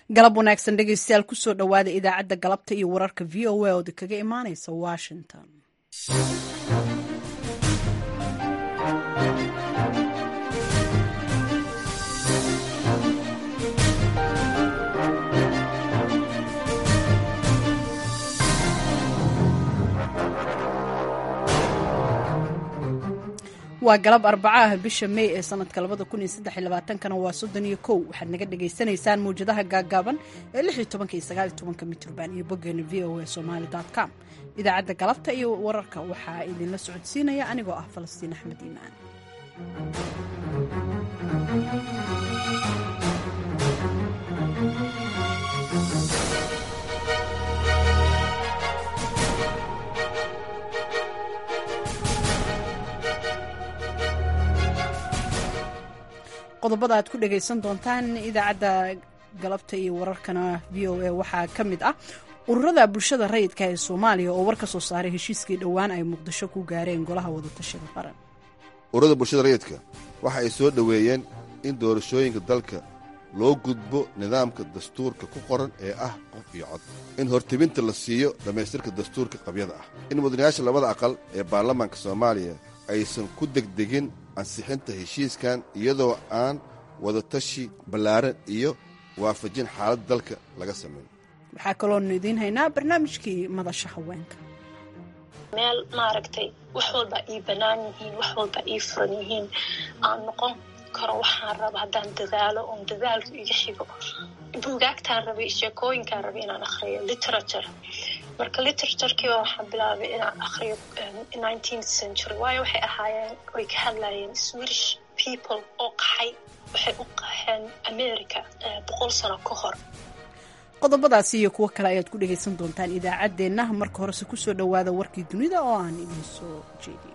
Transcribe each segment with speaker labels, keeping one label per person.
Speaker 1: galab wanaagsan dhegeystayaal kusoo dhowaada idaacadda galabta iyo wararka v o a oo kaga imaaneysa Washington. waa galab arbacaah bisha May ee sanadka 2023 waa 31 waxaad naga dhageysanaysaan muujadaha gaagaaban ee 16 iyo 19 mitirban iyo boggeena voasomali.com. idaacadda galabta iyo wararka waxaa idinla socodsiinaya anigoo ah Falastiin Axmed Iimaan. qodobada aad ku dhageysan doontaan idaacadda galabta iyo wararkana VOA waxaa ka mid ah ururada bulshada rayidka ee Soomaaliya oo war ka soo saaray heshiiskii dhowaan ay Muqdisho ku gaareen golaha wadatashiga qaran.
Speaker 2: ururada bulshada rayidka waxa ay soo dhaweeyeen in doorashooyinka dalka loo gudbo nidaamka dastuurka ku qoran ee ah qof iyo cod, in hortibinta la siiyo dhamaystirka dastuurka qabyada ah, in mudanayaasha labada aqal ee baarlamaanka Soomaaliya aysan ku degdegin ansixinta heshiiskan iyadoo aan wadatashi ballaaran iyo waafajin xaaladda dalka laga sameeyo.
Speaker 1: waxaa kaloo idiin haynaa barnaamijkii madasha haweenka.
Speaker 3: meel maaragtay wax walba ii bannaan yihiin, wax walba ii furan yihiin, aan noqon karo waxaan raba haddaan dadaalo oon dadaalku iga xigo. buugaagtaan rabay, sheekooyinkaan rabay inaan akhriyo literature. marka literaturkii waxaan bilaabay inaan akhriyo 19th century, waayo waxay ahaayeen oy ka hadlayeen Swedish people oo qaxay, waxay u qaxeen America 100 sano ka hor.
Speaker 1: qodobadaasi iyo kuwo kale ayaad ku dhageysan doontaan idaacaddeenna. marka horese kusoo dhowaada warkii dunida oo aan idin soo jeediyo.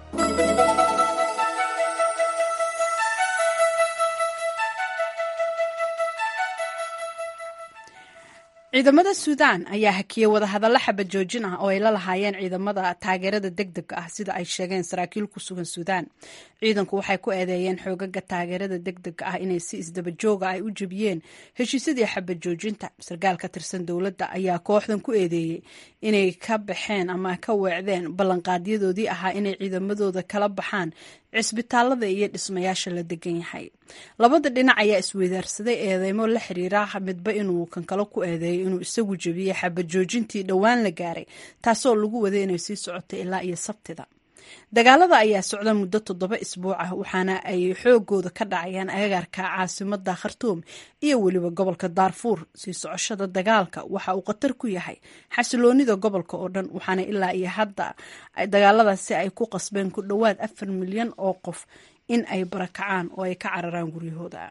Speaker 1: ciidamada Suudaan ayaa hakiyay wadahadallo xabad joojin ah oo ay la lahaayeen ciidamada taageerada degdega ah sida ay sheegeen saraakiil ku sugan Suudaan. ciidanku waxay ku eedeeyeen xoogaga taageerada degdega ah inay si isdaba jooga ay u jabiyeen heshiisyadii xabad joojinta. sarkaal ka tirsan dowladda ayaa kooxdan ku eedeeyay inay ka baxeen ama ka weecdeen ballanqaadyadoodii ahaa inay ciidamadooda kala baxaan cisbitaalada iyo dhismayaasha la degan yahay. labada dhinac ayaa isweydaarsaday eedeymo la xiriira midba inuu kan kale ku eedeeyo inuu isagu jabiyey xabad joojintii dhowaan la gaaray, taasoo lagu waday inay sii socotay ilaa iyo Sabtida. dagaalada ayaa socda muddo 7 isbuuc ah, waxaana ay xoogooda ka dhacayaan agagaarka caasimada Khartoum iyo weliba gobolka Darfur. sii socoshada dagaalka waxa uu khatar ku yahay xasiloonida gobolka oo dhan, waxaana ilaa iyo hadda dagaaladaasi ay ku qasbeen ku dhowaad 4 milyan oo qof in ay barakacaan oo ay ka cararaan guryahooda.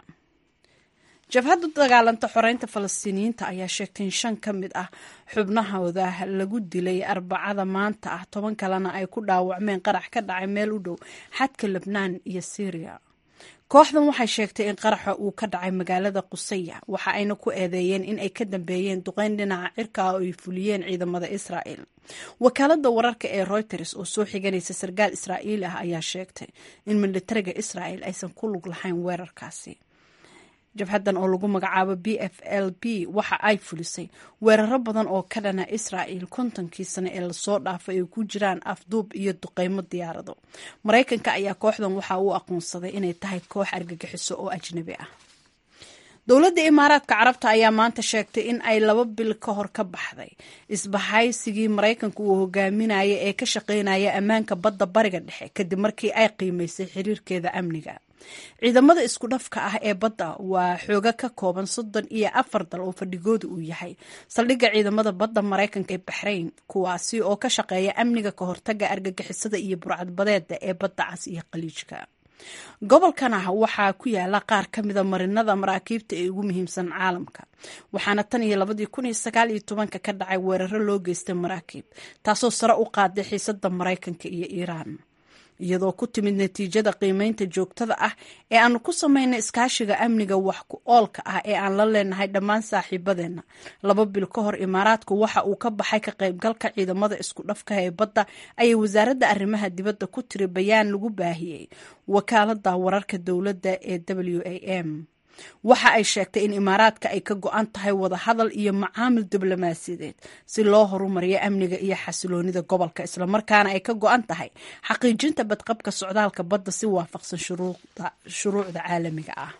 Speaker 1: jabhadda dagaalanta xoreynta Falastiiniyiinta ayaa sheegtay in 5 ka mid ah xubnahooda lagu dilay Arbacada maanta ah, 10 kalena ay ku dhaawacmeen qarax ka dhacay meel u dhow xadka Lebanon iyo Syria. kooxdan waxay sheegtay in qaraxa uu ka dhacay magaalada Qusaya, waxa ayna ku eedeeyeen in ay ka dambeeyeen duqeyn dhinaca cirka ah oo ay fuliyeen ciidamada Israa'iil. wakaaladda wararka ee Reuters oo soo xiganaysa sarkaal Israa'iili ah ayaa sheegtay in militariga Israa'iil aysan ku lug lahayn weerarkaasi. jabhadan oo lagu magacaabo PFLP waxa ay fulisay weeraro badan oo ka dhana Israa'iil 50kii sano ee lasoo dhaafay ay ku jiraan afduub iyo duqeymo diyaarado. Mareykanka ayaa kooxdan waxa uu aqoonsaday inay tahay koox argagixiso oo ajnabi ah. dowladda Imaaraadka Carabta ayaa maanta sheegtay in ay 2 bil ka hor ka baxday isbahaysigii Mareykanku uu hogaaminayay ee ka shaqeynaya ammaanka badda bariga dhexe kadib markii ay qiimeysay xiriirkeeda amniga. ciidamada isku dhafka ah ee badda waa xooga ka kooban 34 dal oo fadhigooda uu yahay saldhigga ciidamada badda Mareykanka ee Bahrain, kuwaasi oo ka shaqeeya amniga ka hortagga argagixisada iyo burcadbadeeda ee badda cas iyo Khaliijka. gobolkan waxaa ku yaala qaar ka mida marinada maraakiibta ee ugu muhiimsan caalamka, waxaana tan iyo 2019 ka dhacay weeraro loo geystay maraakiib, taasoo sare u qaaday xiisadda Mareykanka iyo Iiraan. iyadoo ku timid natiijada qiimeynta joogtada ah ee aanu ku sameynay iskaashiga amniga wax ku oolka ah ee aan la leenahay dhammaan saaxiibadeena. 2 bil ka hor Imaaraadku waxa uu ka baxay ka qaybgalka ciidamada isku dhafka ee badda ayay wasaaradda arrimaha dibadda ku tiri bayaan lagu baahiyey wakaaladda wararka dowladda ee WAM. waxa ay sheegtay in imaaraadka ay ka go-an tahay wadahadal iyo macaamil diblomaasiyadeed si loo horumariyo amniga iyo xasiloonida gobolka, islamarkaana ay ka go-an tahay xaqiijinta badqabka socdaalka badda si waafaqsan shuruucda caalamiga ah.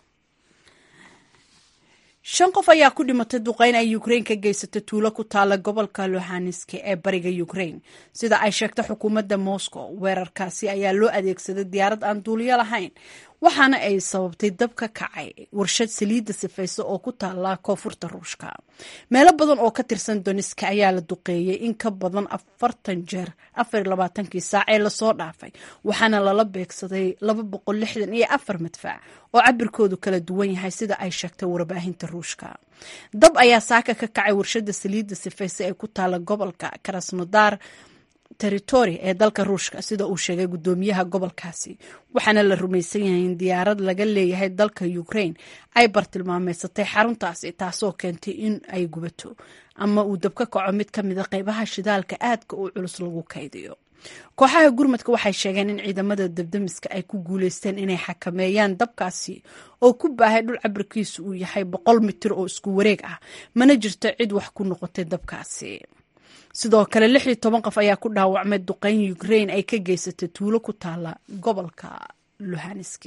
Speaker 1: 5 qof ayaa ku dhimatay duqeyn ay Ukraine ka geysatay tuulo ku taala gobolka Luhansk ee bariga Ukraine, sida ay sheegtay xukuumadda Moscow. Weerarkaasi ayaa loo adeegsaday diyaarad aan duuliye lahayn, waxaana ay sababtay dab ka kacay warshad saliidda sifaysa oo ku taala koonfurta Ruushka. Meelo badan oo ka tirsan Donetsk ayaa la duqeeyay in ka badan 40 jeer 24 saac ee la soo dhaafay, waxaana lala beegsaday 264 madfac oo cabirkoodu kala duwan yahay, sida ay sheegtay warbaahinta Ruushka. Dab ayaa saaka ka kacay warshada saliidda sifaysa ee ku taala gobolka Krasnodar territory ee dalka Ruushka, sida uu sheegay gudoomiyaha gobolkaasi, waxaana la rumaysan yahay in diyaarad laga leeyahay dalka Ukraine ay bartilmaameysatay xaruntaasi, taasoo keentay in ay gubato ama uu dab ka kaco mid ka mid ah qaybaha shidaalka aadka u culus lagu kaydiyo. Kooxaha gurmadka waxay sheegeen in ciidamada dabdamiska ay ku guuleysteen inay xakameeyaan dabkaasi oo ku baahay dhul cabirkiisu uu yahay 100 mitir oo isku wareeg ah, mana jirto cid wax ku noqotay dabkaasi. sidoo kale 16 qof ayaa ku dhaawacmay duqeyn Ukraine ay ka geysatay tuulo ku taala gobolka Luhansk.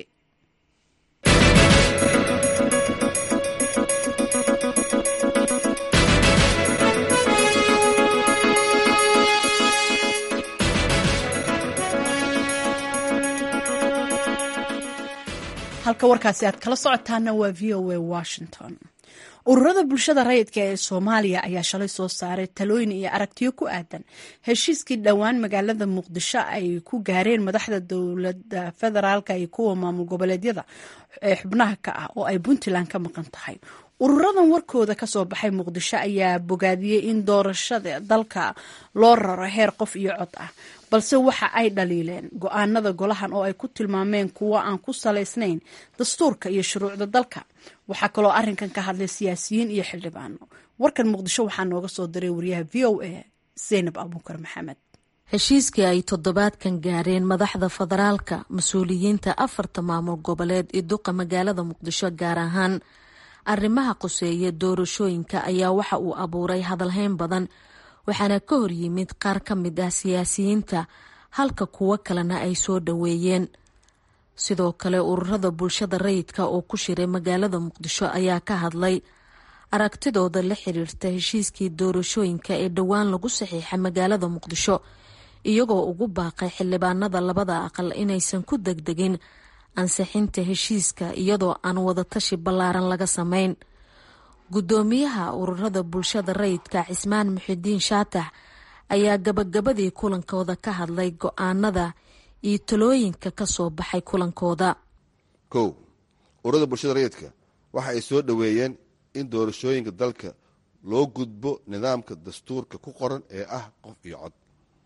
Speaker 1: halka warkaasi aad kala socotaana waa VOA Washington. ururada bulshada rayidka ee Soomaaliya ayaa shalay soo saaray talooyin iyo aragtiyo ku aadan heshiiskii dhawaan magaalada Muqdisho ay ku gaareen madaxda dowladda federaalka iyo kuwa maamul goboleedyada ee xubnaha ka ah oo ay Puntland ka maqan tahay. ururadan warkooda ka soo baxay Muqdisho ayaa bogaadiyay in doorashada dalka loo raro heer qof iyo cod ah, balse waxa ay dhaliileen go'aanada golahan oo ay ku tilmaameen kuwa aan ku salaysnayn dastuurka iyo shuruucda dalka. waxaa kaloo arrinkan ka hadlay siyaasiyiin iyo xildhibaano. warkan Muqdisho waxaa nooga soo diray wariyaha VOA Zainab Abuukar Maxamed.
Speaker 4: heshiiskii ay toddobaadkan gaareen madaxda federaalka, mas-uuliyiinta 4 maamul goboleed iyo duqa magaalada Muqdisho gaar ahaan arrimaha quseeya doorashooyinka ayaa waxa uu abuuray hadalhayn badan, waxaana ka hor yimid qaar ka mid ah siyaasiyiinta halka kuwo kalena ay soo dhaweeyeen. sidoo kale ururada bulshada rayidka oo ku shiray magaalada Muqdisho ayaa ka hadlay aragtidooda la xiriirta heshiiskii doorashooyinka ee dhawaan lagu saxiixay magaalada Muqdisho, iyagoo ugu baaqay xildhibaanada labada aqal inaysan ku degdegin ansixinta heshiiska iyadoo aan wada tashi ballaaran laga samayn. gudoomiyaha ururada bulshada rayidka Cismaan Muxidiin Shaatax ayaa gabagabadii kulankooda ka hadlay go'aanada iyo talooyinka ka soo baxay kulankooda.
Speaker 2: 1. ururada bulshada rayidka waxa ay soo dhaweeyeen in doorashooyinka dalka loo gudbo nidaamka dastuurka ku qoran ee ah qof iyo cod.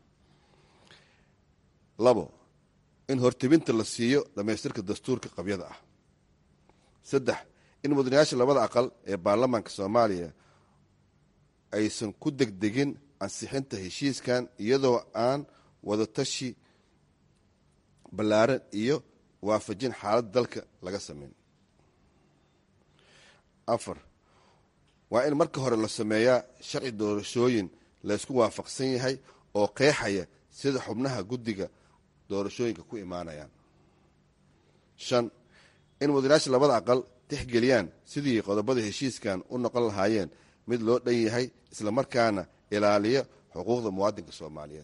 Speaker 2: 2. in hortibinta la siiyo dhamaystirka dastuurka qabyada ah. 3. in mudanayaasha labada aqal ee baarlamaanka Soomaaliya aysan ku degdegin ansixinta heshiiskan iyadoo aan wada tashi ballaaran iyo waafajin xaaladda dalka laga sameyn. 4. waa in marka hore la sameeyaa sharci doorashooyin la isku waafaqsan yahay oo qeexaya sida xubnaha guddiga doorashooyinka ku imaanayaan. 5. in mudanayaasha labada aqal tixgeliyaan sidii qodobada heshiiskan u noqon lahaayeen mid loo dhan yahay isla markaana ilaaliya xuquuqda muwaadinka Soomaaliyeed.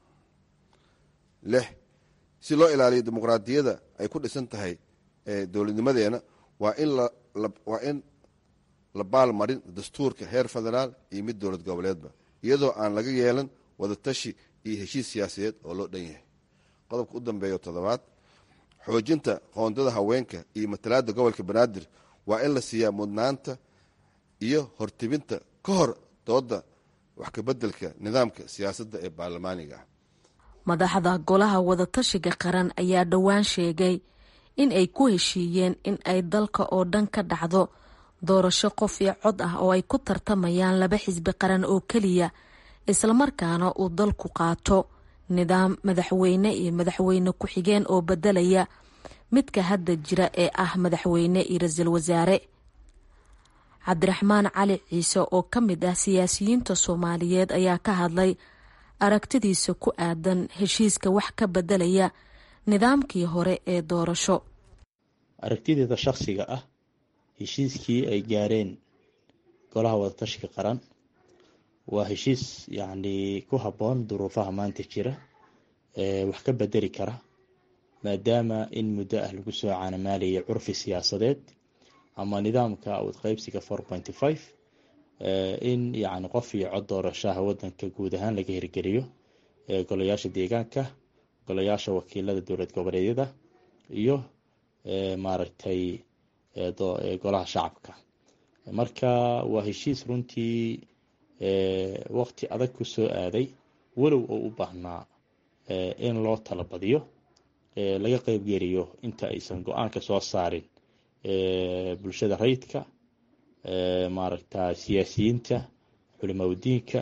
Speaker 2: 6. si loo ilaaliyo dimuqraadiyadda ay ku dhisan tahay dowladnimadeena waa in la baalmarin dastuurka heer federaal iyo mid dowlad goboleedba iyadoo aan laga yeelan wada tashi iyo heshiis siyaasadeed oo loo dhan yahay. qodobka u dambeeya 7. xoojinta qoondada haweenka iyo matalaadda gobolka Banaadir waa in la siiyaa mudnaanta iyo hortibinta ka hor dooda wax ka beddelka nidaamka siyaasadda ee baarlamaaniga ah.
Speaker 4: madaxda golaha wadatashiga qaran ayaa dhowaan sheegay in ay ku heshiiyeen in ay dalka oo dhan ka dhacdo doorasho qof iyo cod ah oo ay ku tartamayaan 2 xisbi qaran oo keliya, islamarkaana uu dalku qaato nidaam madaxweyne iyo madaxweyne ku-xigeen oo bedelaya midka hadda jira ee ah madaxweyne iyo ra-iisul wasaare. cabdiraxmaan cali ciise oo ka mid ah siyaasiyiinta soomaaliyeed ayaa ka hadlay aragtidiisa ku aadan heshiiska wax ka bedelaya nidaamkii hore ee doorasho.
Speaker 5: aragtideeda shakhsiga ah, heshiiskii ay gaareen golaha wadatashiga qaran waa heshiis ku habboon duruufaha maanta jira, wax ka bedeli kara, maadaama in muddo ah lagu soo caanamaalayay curfi siyaasadeed ama nidaamka awood qaybsiga 4.5 in qof iyo cod doorashaha wadanka guud ahaan laga hirgeliyo golayaasha deegaanka, golayaasha wakiilada dowlad goboleedyada iyo maaragtay golaha shacabka. marka waa heshiis runtii waqti adag ku soo aaday, walow oo u baahnaa in loo talabadiyo, laga qaybgeliyo inta aysan go-aanka soo saarin bulshada rayidka, siyaasiyiinta, culimadiinka,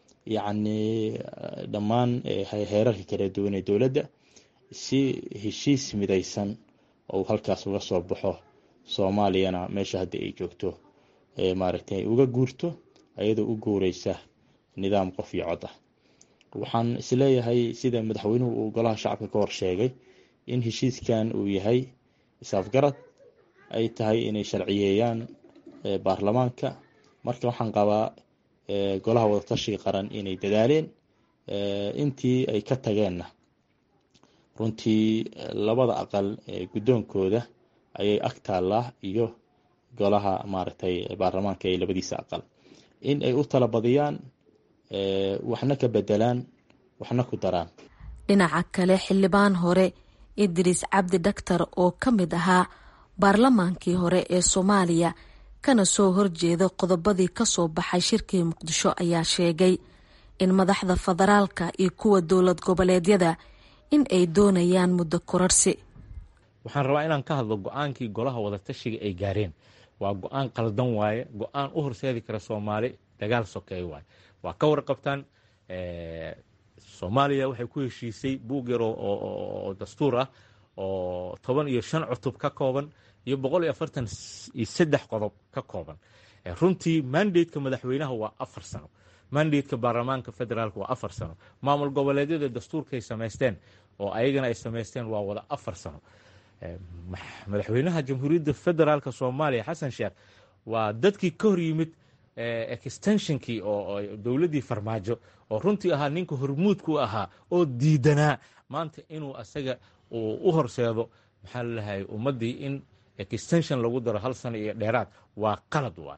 Speaker 5: dhammaan heerarka kala duwan ee dowladda, si heshiis midaysan oo halkaas uga soo baxo, soomaaliyana meesha hadda ay joogto uga guurto ayadoo u guureysa nidaam qof iyo cod ah. waxaan isleeyahay sida madaxweynuhu uu golaha shacabka ka hor sheegay in heshiiskan uu yahay isafgarad, ay tahay inay sharciyeeyaan baarlamaanka. marka waxaan qabaa golaha wadatashiga qaran inay dadaaleen, intii ay ka tageenna runtii labada aqal guddoonkooda ayay ag taallaa iyo golaha baarlamaanka ee labadiisa aqal, in ay u talabadiyaan, waxna ka bedelaan, waxna ku daraan.
Speaker 4: dhinaca kale, xildhibaan hore idriis cabdi dhaktar oo ka mid ahaa baarlamaankii hore ee soomaaliya kana soo horjeeda qodobadii kasoo baxay shirkii muqdisho ayaa sheegay in madaxda federaalka iyo kuwa dowlad goboleedyada in ay doonayaan muddo kororsi.
Speaker 6: waxaan rabaa inaan ka hadlo go-aankii golaha wadatashiga ay gaareen. waa go-aan qaldan waaye, go-aan u horseedi kara soomaali dagaal sokeey waaye. waa ka warqabtaan soomaaliya waxay ku heshiisay buug yar oo dastuur ah oo 15 cutub ka kooban iyo 143 qodob ka kooban. runtii mandate-ka madaxweynaha waa 4 sano, mandate-ka baarlamaanka federaalka waa 4 sano, maamul goboleedyada dastuurka ay samaysteen oo ayagana ay samaysteen waa wada 4 sano. madaxweynaha jamhuuriyadda federaalka soomaaliya xasan sheekh waa dadkii ka hor yimid extensionkii oo dowladdii farmaajo oo runtii ahaa ninka hormuudku ahaa oo diidanaa maanta inuu asaga u horseedo maxaa lalahay ummaddii in extension lagu daro 1 sano iyo dheeraad. waa qalad waay.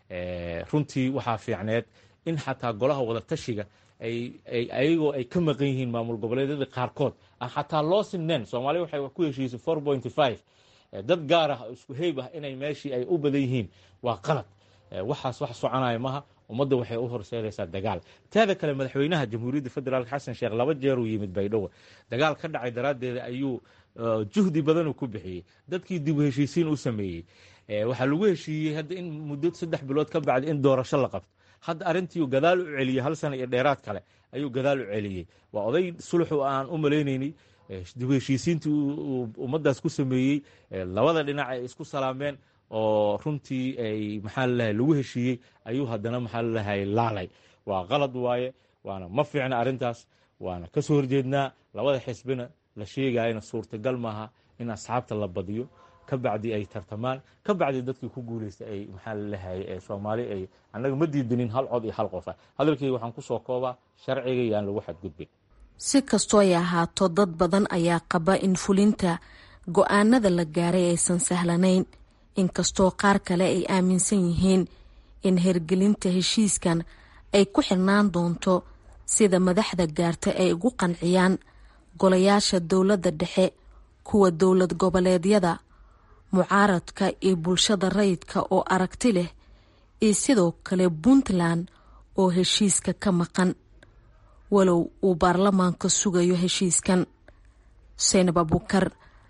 Speaker 6: runtii waxaa fiicneed in xataa golaha wadatashiga ayagoo ay ka maqan yihiin maamul goboleedyada qaarkood aan xataa loo sineen. soomaaliya waxay ku heshiisay 4.5 dad gaar ah isku heyb ah inay meeshii ay u badan yihiin. waa qalad. waxaas wax soconaya maha. ummadda waxay u horseedaysaa dagaal. teeda kale madaxweynaha jamhuuriyadda federaalka xasan sheekh 2 jeer uu yimid baydhabo, dagaal ka dhacay daraaddeeda ayuu juhdi badan uu ku bixiyey, dadkii dib u heshiisiin u sameeyey. waxaa lagu heshiiyey hadda in muddo 3 bilood ka bacdi in doorasho la qabto. hadda arrintii gadaal u celiyey 1 sano iyo dheeraad kale ayuu gadaal u celiyey. waa oday sulxu aan u maleynaynay dib u heshiisiintii ummaddaas ku sameeyey, labada dhinac ay isku salaameen oo runtii ay lagu heshiiyey ayuu haddana laalay. waa qalad waaye, waana ma fiicna arrintaas, waana ka soo horjeednaa. labada xisbina la sheegayana suurtagal maaha in asxaabta la badiyo, ka bacdi ay tartamaan, ka bacdi dadkii ku guulaysta ay soomaali ay annaga ma diidanin 1 cod iyo 1 qof ah. hadalkayga waxaan ku soo koobaa sharciga yaan lagu xadgudbin.
Speaker 4: si kastoo ay ahaato, dad badan ayaa qaba in fulinta go-aanada la gaaray aysan sahlanayn, inkastoo qaar kale ay aaminsan yihiin in hirgelinta heshiiskan ay ku xirnaan doonto sida madaxda gaarta ay ugu qanciyaan golayaasha dowladda dhexe, kuwa dowlad goboleedyada, mucaaradka iyo bulshada rayidka oo aragti leh, iyo sidoo kale puntland oo heshiiska ka maqan, walow uu baarlamaanka sugayo heshiiskan. Seynab Abuukar,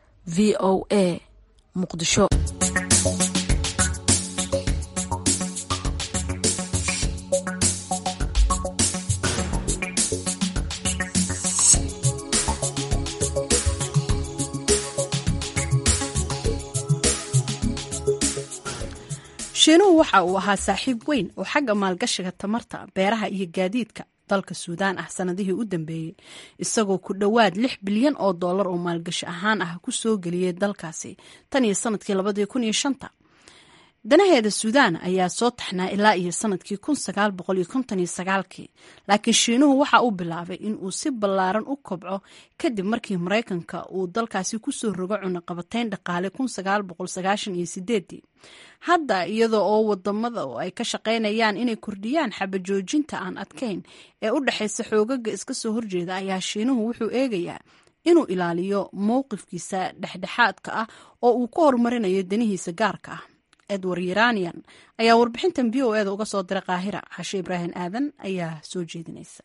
Speaker 4: VOA, Muqdisho.
Speaker 1: shiinuhu waxa uu ahaa saaxiib weyn oo xagga maalgashiga tamarta, beeraha iyo gaadiidka dalka Suudaan ah sanadihii u dambeeyey, isagoo ku dhowaad $6 bilyan oo maalgashi ahaan ah ku soo geliyay dalkaasi tan iyo sanadkii 2005. danaheeda Suudaan ayaa soo taxnaa ilaa iyo sanadkii 1959, laakiin shiinuhu waxa uu bilaabay in uu si ballaaran u kobco kadib markii Mareykanka uu dalkaasi ku soo rogo cunaqabatayn dhaqaale 1998. hadda iyadoo oo wadamada ay ka shaqaynayaan inay kordhiyaan xabajoojinta aan adkayn ee u dhaxaysa xoogaga iska soo horjeeda, ayaa shiinuhu wuxuu eegayaa inuu ilaaliyo mowqifkiisa dhexdhexaadka ah oo uu ku horumarinayo danihiisa gaarka ah. Edward Yeranian ayaa warbixintan VOA uga soo diray Qaahira. Xashe Ibrahim Aadan ayaa soo jeedinaysa.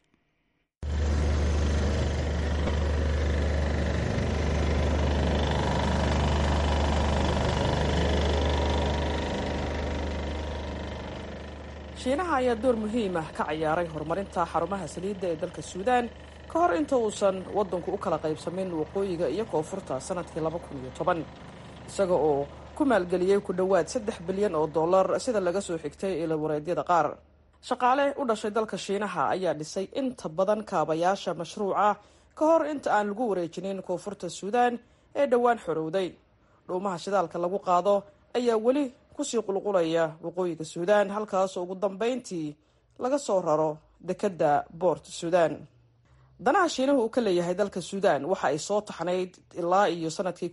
Speaker 7: shiinaha ayaa door muhiim ah ka ciyaaray horumarinta xarumaha saliidda ee dalka Suudaan ka hor inta uusan wadanku u kala qaybsamin waqooyiga iyo koonfurta sanadkii 2010, isaga oo ku maalgeliyay ku dhowaad $3 bilyan sida laga soo xigtay ilawareedyada qaar. shaqaale u dhashay dalka Shiinaha ayaa dhisay inta badan kaabayaasha mashruuca ka hor inta aan lagu wareejinin koonfurta Suudaan ee dhowaan xorowday. dhuumaha shidaalka lagu qaado ayaa weli kusii qulqulaya waqooyiga Suudaan, halkaas oo ugu dambeyntii laga soo raro dekedda Port Sudan. danaha shiinuhu uu ka leeyahay dalka Suudaan waxa ay soo taxnayd ilaa iyo sanadkii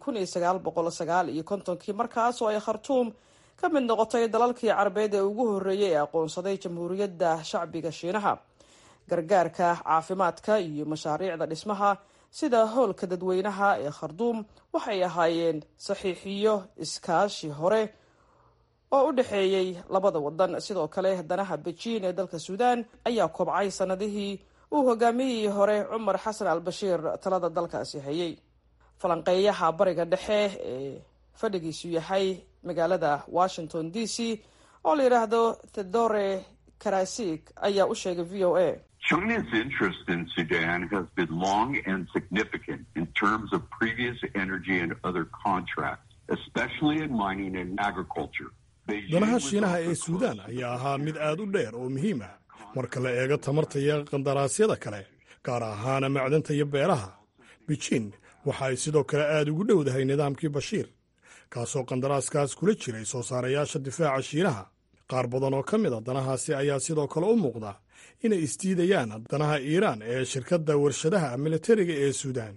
Speaker 7: 1959 markaas oo ay Khartoum ka mid noqotay dalalkii Carabeed ee ugu horeeyay ee aqoonsaday Jamhuuriyadda Shacbiga Shiinaha. gargaarka caafimaadka iyo mashaariicda dhismaha sida hoolka dadweynaha ee Khartoum waxay ahaayeen saxiixiyo iskaashi hore oo u dhaxeeyay labada wadan. sidoo kale danaha Beijing ee dalka Suudaan ayaa kobcay sanadihii uu hogaamiyihii hore Cumar Xasan al-Bashiir talada dalkaasi hayay. falanqeeyaha bariga dhexe ee fadhigiisu yahay magaalada Washington DC oo la yiraahdo Theodore Karasik ayaa u sheegay VOA.
Speaker 8: China's interest in Sudan has been long and significant in terms of previous energy and other contracts, especially in mining and agriculture.
Speaker 9: danaha shiinaha ee Suudaan ayaa ahaa mid aad u dheer oo muhiim ah marka la eego tamarta iyo qandaraasyada kale, gaar ahaan macdanta iyo beeraha. Beijing waxa ay sidoo kale aad ugu dhowdahay nidaamkii Bashiir, kaasoo qandaraaskaas kula jiray soo saarayaasha difaaca Shiinaha. qaar badan oo ka mid a danahaasi ayaa sidoo kale u muuqda inay isdiidayaan danaha Iiraan ee shirkadda warshadaha militariga ee Suudaan.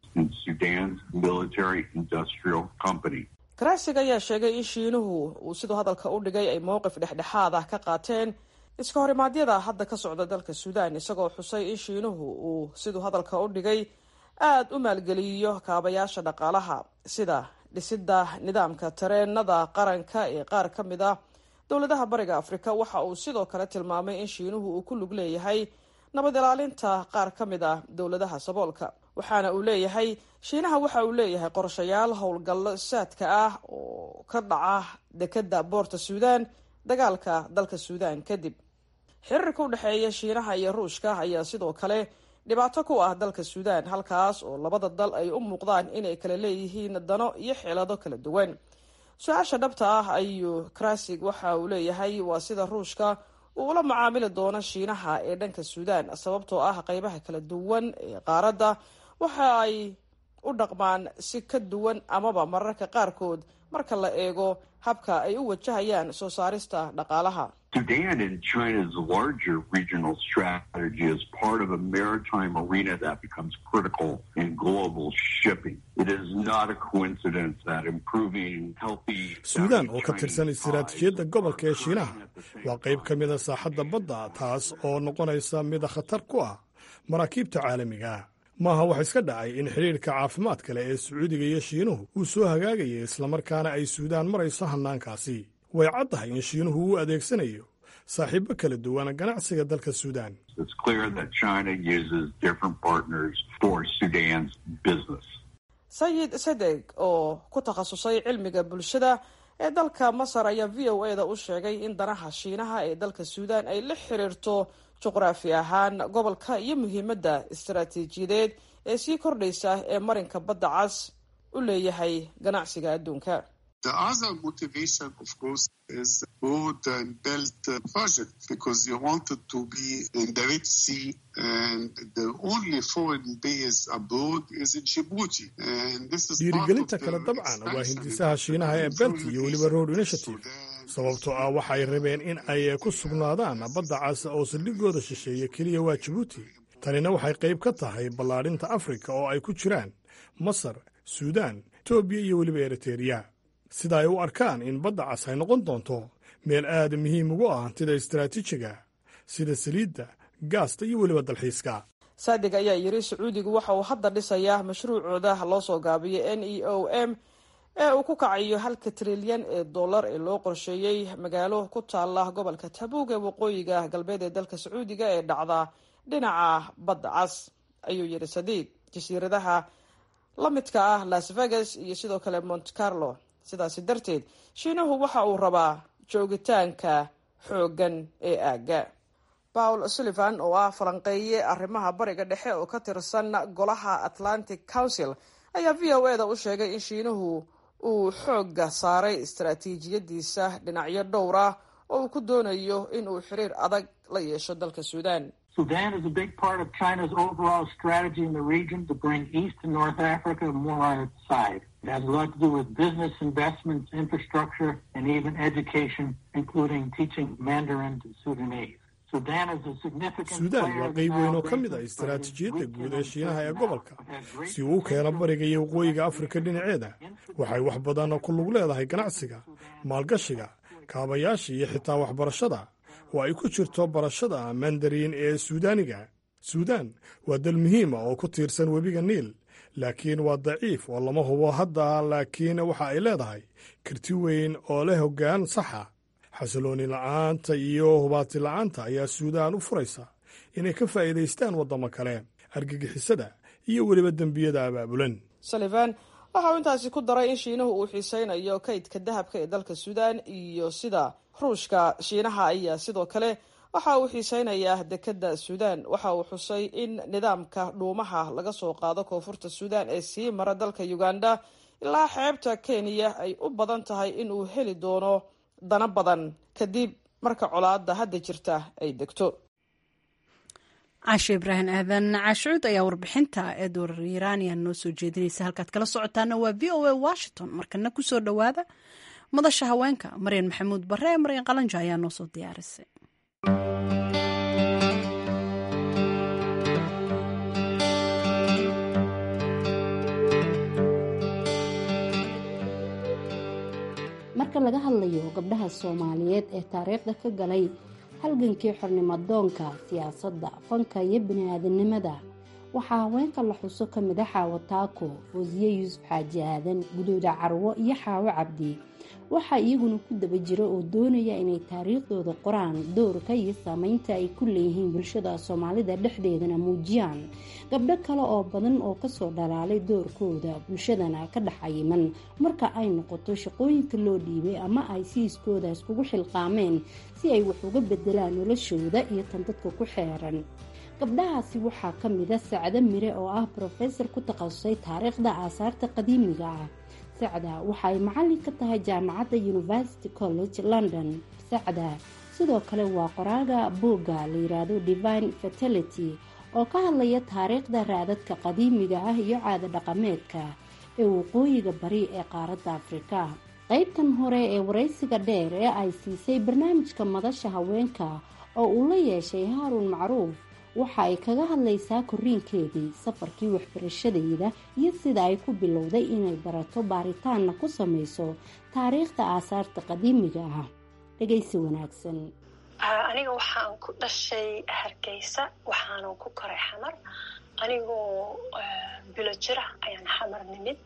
Speaker 7: Karasig ayaa sheegay in shiinuhu uu sidoo hadalka u dhigay ay mowqif dhexdhexaad ah ka qaateen iska horimaadyada hadda ka socda dalka Suudaan, isagoo xusay in shiinuhu uu sidoo hadalka u dhigay aad u maalgeliyo kaabayaasha dhaqaalaha sida dhisidda nidaamka tareenada qaranka ee qaar ka mid ah dowladaha bariga Afrika. waxa uu sidoo kale tilmaamay in shiinuhu uu ku lug leeyahay nabad ilaalinta qaar ka mid ah dowladaha saboolka, waxaana uu leeyahay shiinaha waxa uu leeyahay qorshayaal howlgallo saadka ah oo ka dhaca dekedda Port Sudan dagaalka dalka Suudaan kadib. xiriirka u dhexeeya shiinaha iyo ruushka ayaa sidoo kale dhibaato ku ah dalka Suudaan, halkaas oo labada dal ay u muuqdaan inay kala leeyihiin dano iyo xeelado kala duwan. su-aasha dhabta ah ayuu Karasig waxa uu leeyahay waa sida ruushka uu ula macaamili doono shiinaha ee dhanka Suudaan, sababtoo ah qaybaha kala duwan ee qaaradda waxa ay u dhaqmaan si ka duwan amaba mararka qaarkood marka la eego habka ay u wajahayaan soo saarista dhaqaalaha.
Speaker 8: Sudan and China's larger regional strategy is part of a maritime arena that becomes critical in global shipping. It is not a coincidence that improving healthy
Speaker 9: Sudan oo ka tirsan istiraatiijiyadda gobolka ee Shiinaha waa qayb ka mid ah saaxadda badda, taas oo noqonaysa mid khatar ku ah maraakiibta caalamiga ah. maaha wax iska dhacay in xiriirka caafimaad kale ee Sacuudiga iyo Shiinuhu uu soo hagaagayay islamarkaana ay Suudaan marayso hannaankaasi. way caddahay in Shiinuhu uu adeegsanayo saaxiibo kala duwan ganacsiga dalka Suudaan.
Speaker 8: It's clear that China uses different partners for Sudan's business.
Speaker 7: Sayid Sadeg oo ku takhasusay cilmiga bulshada ee dalka Masar ayaa VOA-da u sheegay in danaha Shiinaha ee dalka Suudaan ay la xiriirto juqraafi ahaan gobolka iyo muhiimadda istiraatiijiyadeed ee sii kordhaysa ee marinka badda cas u leeyahay ganacsiga adduunka.
Speaker 10: The other motivation, of course, is road and belt project because you wanted to be in the Red Sea and the only foreign base abroad is in Djibouti. And this is
Speaker 9: dhiirigelinta kale dabcan waa hindisaha Shiinaha ee Belt iyo weliba Road Initiative sababtoo ah waxa ay rabeen in ay ku sugnaadaan badda cas oo saldhigooda shisheeye keliya waa Djibouti. tanina waxay qayb ka tahay ballaarinta Afrika oo ay ku jiraan Masar, Suudaan, Itoobiya iyo weliba Eritrea. sida ay u arkaan in badda cas ay noqon doonto meel aad muhiim ugu ah hantida istaraatiijiga sida saliidda, gaasta iyo weliba dalxiiska.
Speaker 7: Saadig ayaa yiri Sacuudigu waxa uu hadda dhisayaa mashruucooda loo soo gaabiyo NEOM ee uu ku kacayo $1 trilyan ee loo qorsheeyay magaalo ku taala gobolka Tabuuk ee waqooyiga galbeed ee dalka Sacuudiga ee dhacda dhinaca badda cas, ayuu yiri Sadiq. Jasiiradaha la midka ah Las Vegas iyo sidoo kale Monte Carlo. sidaasi darteed Shiinuhu waxa uu rabaa joogitaanka xooggan ee aagga. Paul Sullivan oo ah falanqeeye arrimaha bariga dhexe oo ka tirsan golaha Atlantic Council ayaa VOA-da u sheegay in Shiinuhu uu xoogga saaray istaraatiijiyadiisa dhinacyo dhowr ah oo uu ku doonayo in uu xiriir adag la yeesho dalka Suudaan.
Speaker 11: Sudan is a big part of China's overall strategy in the region to bring East and North Africa more on its side. It has a lot to do with business investments, infrastructure, and even education, including teaching Mandarin to Sudanese. Sudan is a significant
Speaker 9: Suudaan waa qayb weyn oo ka mid ah istaraatiijiyadda guud ee Shiinaha ee gobolka si uu keeno bariga iyo waqooyiga Afrika dhinaceeda. waxay wax badan ku lug leedahay ganacsiga, maalgashiga, kaabayaasha iyo xitaa waxbarashada oo ay ku jirto barashada Mandarin ee Suudaaniga. Suudaan waa dal muhiim ah oo ku tiirsan webiga Niil, laakiin waa daciif oo lama hubo hadda, laakiin waxa ay leedahay karti weyn oo leh hoggaan saxa. xasilooni la'aanta iyo hubaati la'aanta ayaa Suudaan u furaysa inay ka faa'iidaystaan waddamo kale, argagixisada iyo weliba dembiyada abaabulan.
Speaker 7: Sullivan waxa uu intaasi ku daray in Shiinuhu uu xiisaynayo kaydka dahabka ee dalka Suudaan iyo sida Ruushka. Shiinaha ayaa sidoo kale waxa uu xiisaynayaa dekedda Suudaan. waxa uu xusay in nidaamka dhuumaha laga soo qaado koonfurta Suudaan ee sii mara dalka Uganda ilaa xeebta Kenya ay u badan tahay in uu heli doono dana badan kadib marka colaadda hadda jirta ay degto.
Speaker 1: Caashe Ibraahim Aadan Caashuud ayaa warbixinta Edward Iranian noo soo jeedinaysa. halkaad kala socotaana waa VOA Washington. markana ku soo dhowaada madasha haweenka. Maryan Maxamuud Barre ee Maryan Qalanjo ayaa noo soo diyaarisay.
Speaker 12: marka laga hadlayo gabdhaha Soomaaliyeed ee taariikhda ka galay halgankii xornimo-doonka, siyaasadda, fanka iyo bini'aadanimada, waxaa haweenka la xuso ka mid ah Xaawo Taako, Fawziye Yuusuf Xaaji Aadan, Guduuda Carwo iyo Xaawo Cabdi. waxaa iyaguna ku daba jira oo doonaya inay taariikhdooda qoraan, doorka iyo saameynta ay ku leeyihiin bulshada Soomaalida dhexdeedana muujiyaan. gabdho kale oo badan oo kasoo dhalaalay doorkooda bulshadana ka dhaxayiman marka ay noqoto shaqooyinka loo dhiibay ama ay siiskooda iskugu xilqaameen si ay wax uga bedelaan noloshooda iyo tan dadka ku xeeran. gabdhahaasi waxaa ka mid ah Sacda Mire oo ah professor ku takhasusay taariikhda aasaarta qadiimiga ah. Sacda waxa ay macallin ka tahay jaamacadda University College London. Sacda sidoo kale waa qoraaga buugga la yiraahdo Divine Fertility oo ka hadlaya taariikhda raadadka qadiimiga ah iyo caado dhaqameedka ee waqooyiga bari ee qaaradda Afrika. qaybtan hore ee waraysiga dheer ee ay siisay barnaamijka madasha haweenka oo uu la yeeshay Haaruun Macruuf waxa ay kaga hadlaysaa korriinkeedii, safarkii waxbarashadeeda iyo sida ay ku bilowday inay barato baaritaanna ku samayso taariikhda aasaarta qadiimiga ah. dhegaysi wanaagsan.
Speaker 3: aniga waxaan ku dhashay Hargeysa, waxaanan ku koray Xamar. anigoo bilo jira ayaan Xamar nimid.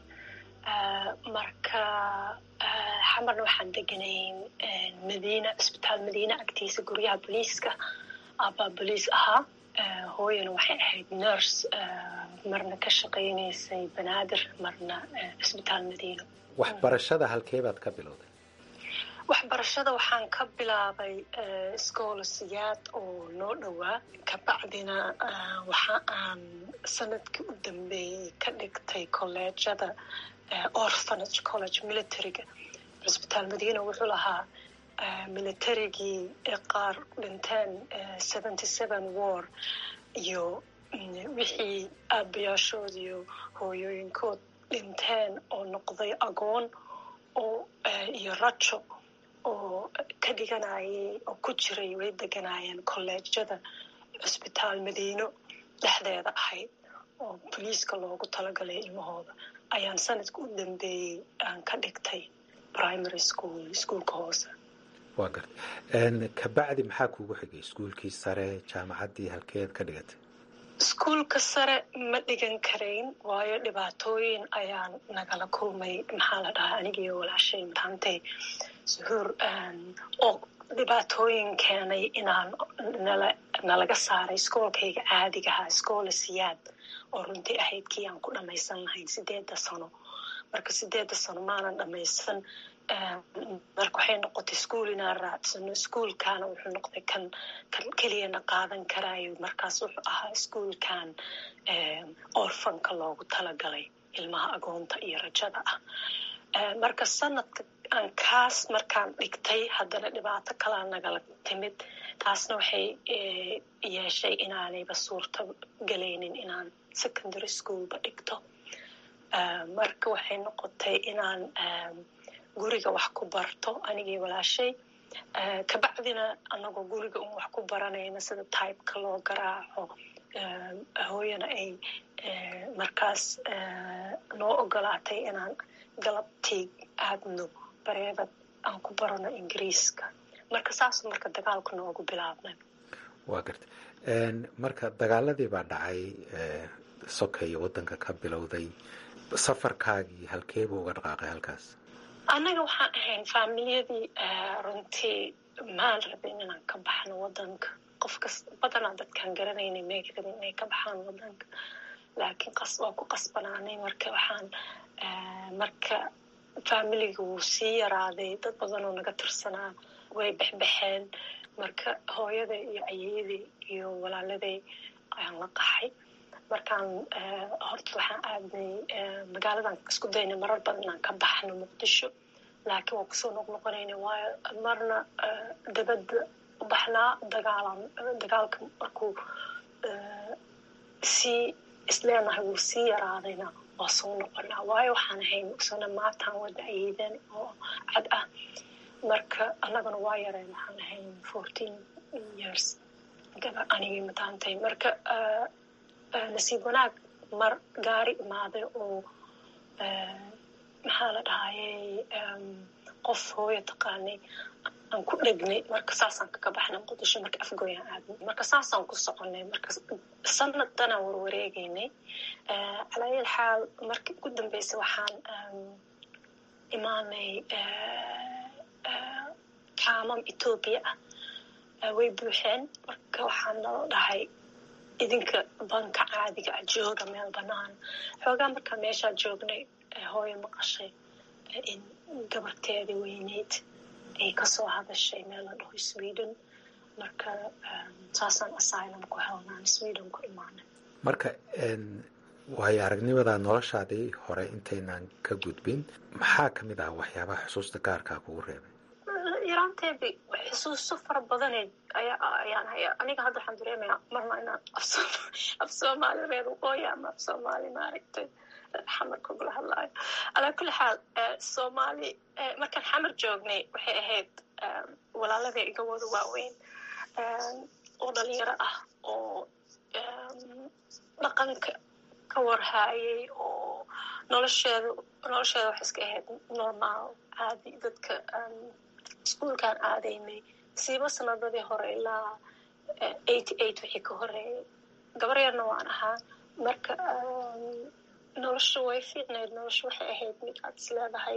Speaker 3: marka Xamarna waxaan deganayn Madiina, isbitaal Madiina agtiisa, guryaha booliiska. aabaa booliis ahaa, hooyana waxay ahayd nurse, marna ka shaqaynaysay Banaadir, marna isbitaal Madiina.
Speaker 13: waxbarashada halkee baad ka bilowday?
Speaker 3: waxbarashada waxaan ka bilaabay iskoolasiyaad oo noo dhowaa. kabacdina waxa aan sanadkii u dambeeyey ka dhigtay kolleejada Orphanage College militariga cusbitaal madiina wuxuu lahaa militarigii qaar dhinteen 77 war iyo wixii aabayaashood iyo hooyooyinkood dhinteen oo noqday agoon oo iyo rajo oo ka dhiganayay oo ku jiray way deganaayeen kolleejyada cusbitaal madiino dhexdeeda ahayd oo boliiska loogu talagalay ilmahooda ayaan sanadka u dambeeyey aan ka dhigtay primary school iskuulka hoose.
Speaker 13: waa garta kabacdi maxaa kuugu xigay iskuulkii sare jaamacaddii halkeed ka dhigatay?
Speaker 3: iskuulka sare ma dhigan karayn waayo dhibaatooyin ayaan nagala kulmay maxaa la dhahaa anigiiyo walaashay mataantay suhuur oo dhibaatooyin keenay inaan nalaga saaray iskoolkayga caadigahaa iskoola siyaad oo runtii ahayd kii aan ku dhamaysan lahayn 8 sano. marka 8 sano maanan dhamaysan marka waxay noqotay iskuul inaan raadsano iskuulkaana wuxuu noqday kan keliyana qaadan karaayo markaas wuxuu ahaa iskuulkan orfanka loogu talagalay ilmaha agoonta iyo rajada ah. marka sanadka aan kaas markaan dhigtay haddana dhibaato kalaa nagala timid taasna waxay yeeshay inaanayba suurto galaynin inaan secondary schoolba dhigto. marka waxay noqotay inaan guriga wax ku barto anigii walaashay kabacdina anagoo guriga un wax ku baranayna sida typeka loo garaaco hooyana ay markaas noo ogolaatay inaan galabtii aadno bareebad aan ku barano ingiriiska. marka saas marka dagaalku noogu bilaabnay.
Speaker 13: waa garta marka dagaaladii baa dhacay sokeeye waddanka ka bilowday safarkaagii halkeebuu uga dhaqaaqay halkaas?
Speaker 3: annaga waxaan ahayn faamiliyadii runtii maan rabin inaan ka baxno waddanka. qofkas badanaa dadkaan garanaynay may rabin inay ka baxaan waddanka laakiin waa ku qasbanaanay. marka waxaan marka faamiliga wuu sii yaraaday dad badanoo naga tirsanaa way bexbexeen. marka hooyaday iyo ayeeyadii iyo walaaladay ayaan la qaxay. markaan horta waxaan aadnay magaaladan isku daynay marar badan inaan ka baxno muqdisho laakiin waa kusoo noqnoqonayna waayo marna dabadda u baxnaa dagaalka markuu sii isleenahay wuu sii yaraadayna waa soo noqonaa waayo waxaan ahayn isana maataan wada ayeedan oo cad ah. marka annagana waa yareen waxaan ahayn 14 years gabar anigii mataantay. marka nasiib wanaag mar gaari imaaday oo maxaa la dhahayay qof hooyo taqaanay aan ku dhegnay. marka saasaan kaga baxnay muqdisho marka afgooyaan aadnay. marka saasaan ku soconay. marka sanaddanaan warwareegaynay. calaa yal xaal markii ugu dambeysay waxaan imaanay kaamam Ethiopia ah way buuxeen. marka waxaan nala dhahay idinka banka caadiga jooga meel banaan. xoogaa markaa meeshaa joognay hooyo maqashay in gabarteedii weyneyd ay kasoo hadashay meel la dhaho Sweden. marka saasaan asylum ku helnaan Sweden ku imaanay.
Speaker 13: marka waayo aragnimada noloshaadii hore intaynaan ka gudbin maxaa ka mid ah waxyaabaha xusuusta gaarkaa kugu reebay?
Speaker 3: yaraanteedii xusuuso fara badaned ayaan hayaa. aniga hadda waxaan dareemayaa marna inaan af soomaali reer waqooyi ama af soomaali maaragtay xamar kugula hadlaayo. alaa kulli xaal soomaali markaan xamar joognay waxay ahayd walaaladii iga wada waaweyn oo dhalinyaro ah oo dhaqanka ka warhaayay oo nolosheeda waxay iska ahayd normaal caadi. dadka iskuulkaan aadaynay siiba sanadadii hore ilaa 88 wixii ka horeeyay gabar yarna waan ahaa. marka nolosha way fiicnayd. nolosha waxay ahayd mid aad is leedahay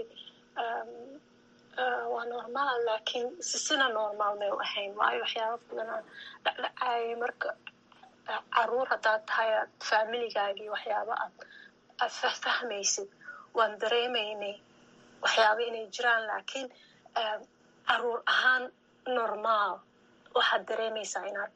Speaker 3: waa normaal laakiin sina normaal may u ahayn waayo waxyaaba badanaa dhacdhacaayay. marka caruur haddaad tahay aad faamiligaagii waxyaaba aad fahmaysid waan dareemaynay waxyaaba inay jiraan laakiin caruur ahaan normaal waxaad dareemaysaa inaad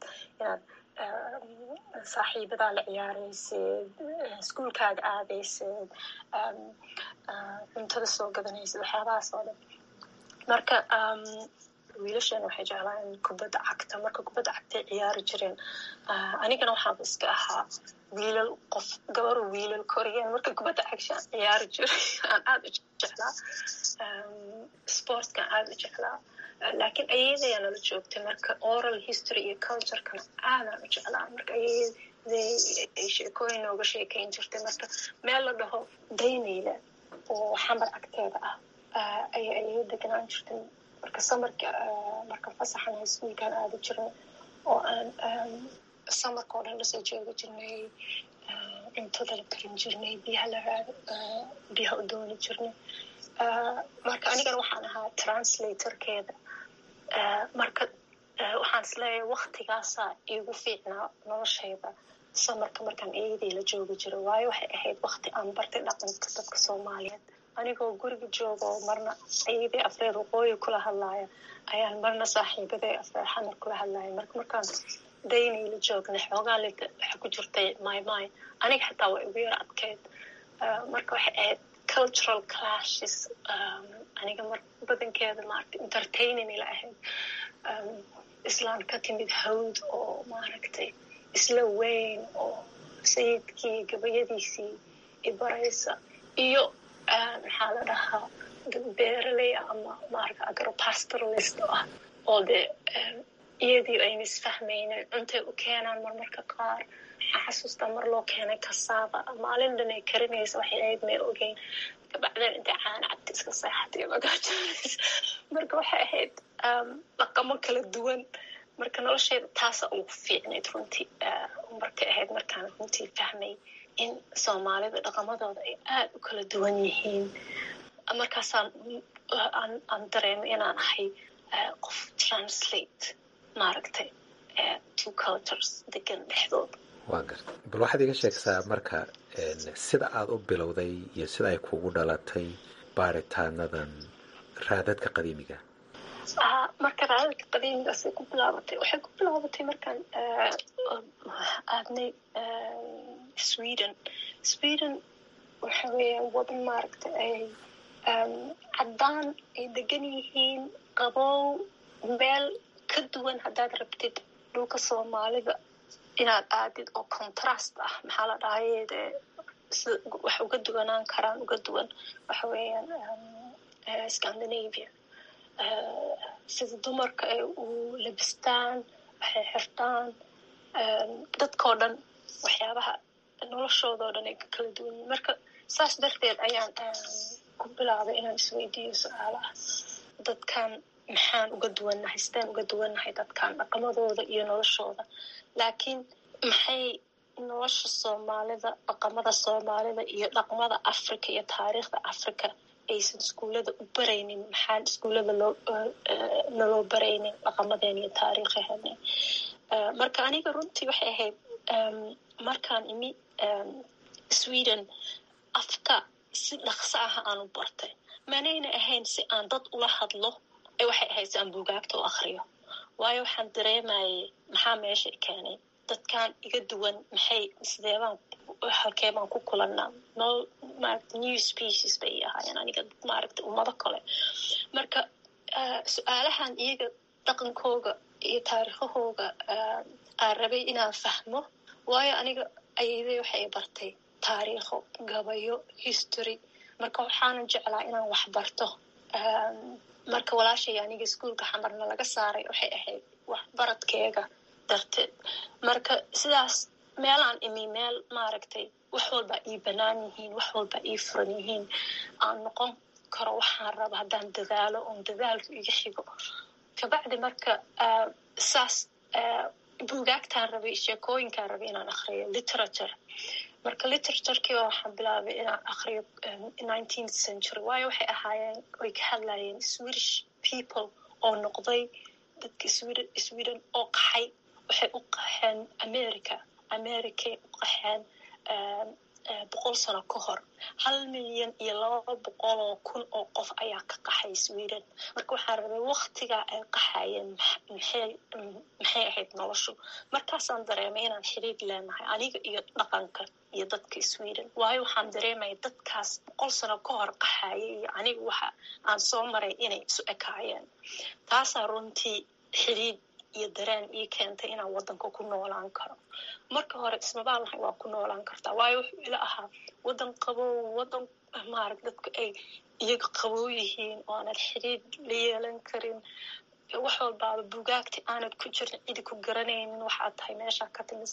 Speaker 3: saaxiibadaa la ciyaaraysid iskuulkaaga aadaysid cuntada soo gadanaysid waxyaabahaas oo dhan. marka wiilashan waxay jeclaan kubadda cagta marka kubadda cagtay ciyaari jireen anigana waxaaba iska ahaa wiilal qof gabaro wiilal koriyeen marka kubadda cagsha ciyaari jiray aan aad u jeclaa sportskan aad u jeclaa laakiin ayadayana la joogtay marka oral history iyo culturekana aadaan u jeclaa marka ay sheekooyin nooga sheekayn jirtay marka meel la dhaho daynayda oo xamar agteeda ah ayay deganaan jirtay marka samarka marka fasaxan iskuulkaan aadi jirnay oo aan samarka oo dhan lasoo joogi jirnay cuntada la karin jirnay biyaha u dooni jirnay marka anigana waxaan ahaa translatorkeeda marka waxaan isleeyahay waktigaasaa iigu fiicnaa noloshayda samarka markaan eeday la joogi jiro waayo waxay ahayd wakti aan bartay dhaqanka dadka soomaaliyeed anigoo guriga jooga oo marna eeday afreer waqooyi kula hadlaaya ayaan marna saaxiibaday afreer xamar kula hadlaaya markaan daynay la joognay xoogaa waxa ku jirtay my aniga xataa waa igu yar adkeyd marka waxay ahayd cultural clashes aniga mar badankeeda maaragtay entertaining ila ahayd islaan ka timid hawd oo maaragtay isla weyn oo sayidkii gabayadiisii ibaraysa iyo maxaa la dhahaa beeraley ama maaragta agropastoralist ah oo dee iyadii ayna isfahmaynin cuntay u keenaan marmarka qaar waxaa xasuustaa mar loo keenay kasaaba maalin dhan ay karinaysa waxay ahayd may ogeyn kabacdeen intay caana cabti iska seexatay magaajoonaysa marka waxay ahayd dhaqamo kala duwan marka nolosheeda taasa ugu fiicnayd runtii markay ahayd markaan runtii fahmay in soomaalida dhaqamadooda ay aad u kala duwan yihiin markaasaan aan dareemay inaan ahay qof translate maaragtay two cultures degan dhexdooda
Speaker 13: waa garta bal waxaad iga sheegtaa marka sida aada u bilowday iyo sida ay kugu dhalatay baaritaanadan raadadka qadiimiga
Speaker 3: marka raadadka qadiimigaasay ku bilaabatay waxay ku bilaabatay markaan aadnay sweden waxa weeyaan wadan maaragtay ay caddaan ay degan yihiin qabow meel ka duwan haddaad rabtid dhulka soomaalida inaad aadid oo contrast ah maxaa la dhahaye wax uga duwanaan karaan uga duwan waxa weeyaan scandinavia sida dumarka ay u labistaan waxay xirtaan dadkoo dhan waxyaabaha noloshoodao dhan ay ka kala duwan yihin marka saas darteed ayaan ku bilaabay inaan isweydiiyo su-aalaha dadkan maxaan uga duwannahay sidaan uga duwannahay dadkan dhaqamadooda iyo noloshooda laakiin maxay nolosha soomaalida dhaqamada soomaalida iyo dhaqmada africa iyo taariikhda africa aysan iskuullada u baraynin maxaan iskuullada naloo baraynin dhaqamadeen iyo taariikhaheena marka aniga runtii waxay ahayd markaan imi sweden afka si dhaqso ah aan u bartay manayna ahayn si aan dad ula hadlo waxay ahayd si aan buugaagta u akriyo waayo waxaan dareemayay maxaa meesha keenay dadkan iga duwan maxay sideebaan halkee baan ku kulannaa new species bay ahaayeen aniga maaragta ummado kale marka su-aalahan iyaga dhaqankooga iyo taariikhahooga aan rabay inaan fahmo waayo aniga ayayday waxay bartay taariikho gabayo history marka waxaanan jeclaa inaan wax barto marka walaashay aniga iskuulka xamarna laga saaray waxay ahayd wax baradkeega darteed marka sidaas meelaan imi meel maaragtay wax walba ii banaan yihiin wax walba ii furan yihiin aan noqon karo waxaan raba haddaan dadaalo oon dadaalku iga xigo kabacdi marka saas buugaagtaan rabay sheekooyinkaan rabay inaan akriyo literature marka literaturkiiba waxaan bilaabay inaan akriyo 19th century waayo waxay ahaayeen way ka hadlayeen Swedish people oo noqday dadka Sweden oo qaxay waxay u qaxeen Americay u qaxeen 100 sano ka hor 1,200,000 oo qof ayaa ka qaxay Sweden. Marka waxaan rabay waqtigaa ay qaxayeen maxay ahayd noloshu. Markaasaan dareemay inaan xiriir leenahay aniga iyo dhaqanka iyo dadka Sweden. Waayo waxaan dareemay dadkaas 100 sano ka hor qaxayay iyo aniga waxa aan soo maray inay isu ekaayeen. Taasaa runtii xiriir iyo dareen ii keentay inaan wadanka ku noolaan karo. Marka hore ismabaan lahayn waa ku noolaan kartaa, waayo wuxuu ila ahaa wadan qabow, wadan dadka ay iyaga qabow yihiin oo aanad xiriir la yeelan karin, wax walbaaba bugaagti aanad ku jirin, cidi ku garanaynin waxaad tahay meesha ka timid.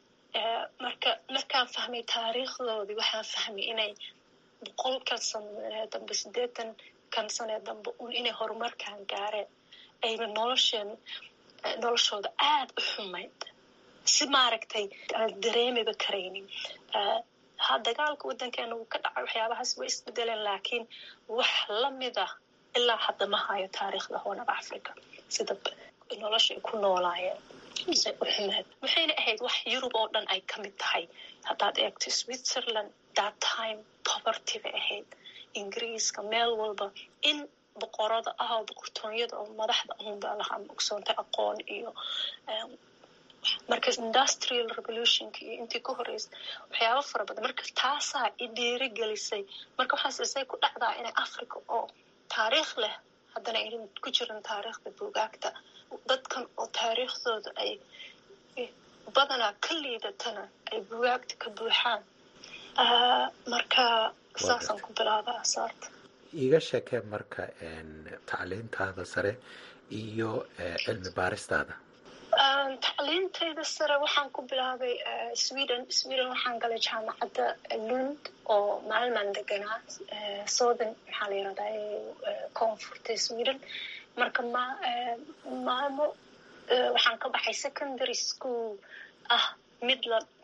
Speaker 3: markaan fahmay taariikhdoodii waxaan fahmay inay 100 sano dambe 80 sano dambe inay horumarkaan gaareen, ayna noloshooda aad u xumayd si aan dareemiba karaynin. dagaalka wadankeena uu ka dhacay waxyaabahaas way isbedeleen, laakiin wax lamida ilaa hadda ma hayo taariikhda Horn of Africa sida noloshay ku noolaayeen mise u xumayd. waxayna ahayd wax Yurub oo dhan ay ka mid tahay. haddaad eegto Switzerland that time poverty bay ahayd, Ingiriiska meel walba in boqorada oo boqortooyada oo madaxda unbaa lahaa ogsoontay aqoon iyo marka industrial revolutionka iyo intii ka horeysay waxyaabo fara badan. marka taasaa i dhiirigelisay. marka waxaasay ku dhacdaa inay Africa oo taariikh leh haddana aynan ku jirin taariikhda buugaagta, dadkan oo taariikhdooda ay badanaa ka liidatana ay buugaagta ka buuxaan. marka saasaan ku bilaabaa asaarta.
Speaker 13: iga sheekee marka tacliintaada sare iyo cilmi baaristaada.
Speaker 3: tacliintayda sare waxaan ku bilaabay Sweden waxaan galay jaamacadda Lund oo maalmaan deganaa southern maxaa la yirahdaa koonfurta Sweden. marka maalmo waxaan ka baxay secondary school mid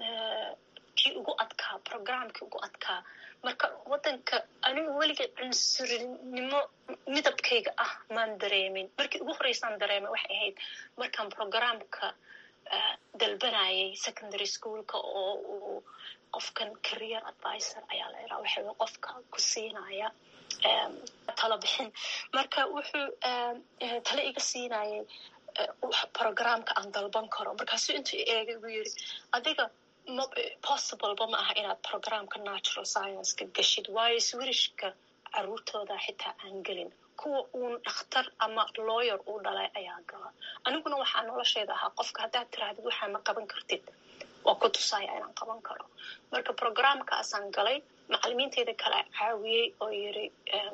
Speaker 3: kii ugu adkaa, programkii ugu adkaa. marka wadanka anigu weligay cunsurinimo midabkayga maan dareemin. markii ugu horeysaan dareemay waxay ahayd markaan programka dalbanayay secondary schoolka oo uu qofkan career advisor ayaa la yidhaha, waxa qofka ku siinaya talo bixin. marka wuxuu talo iga siinayay programka aan dalban karo. markaasuu intuu eegay ugu yiri adiga possible ma aha inaad programka natural science-ka gashid, waayo Swedishka caruurtooda xitaa aan gelin, kuwa uun dhakhtar ama lawyer uu dhalay ayaa gala. aniguna waxaa nolosheeda ahaa qofka haddaad tirahdid waxaa ma qaban kartid waa ku tusaya inaan qaban karo. marka programkaasaan galay, macalimiinteyda kale caawiyey oo yiri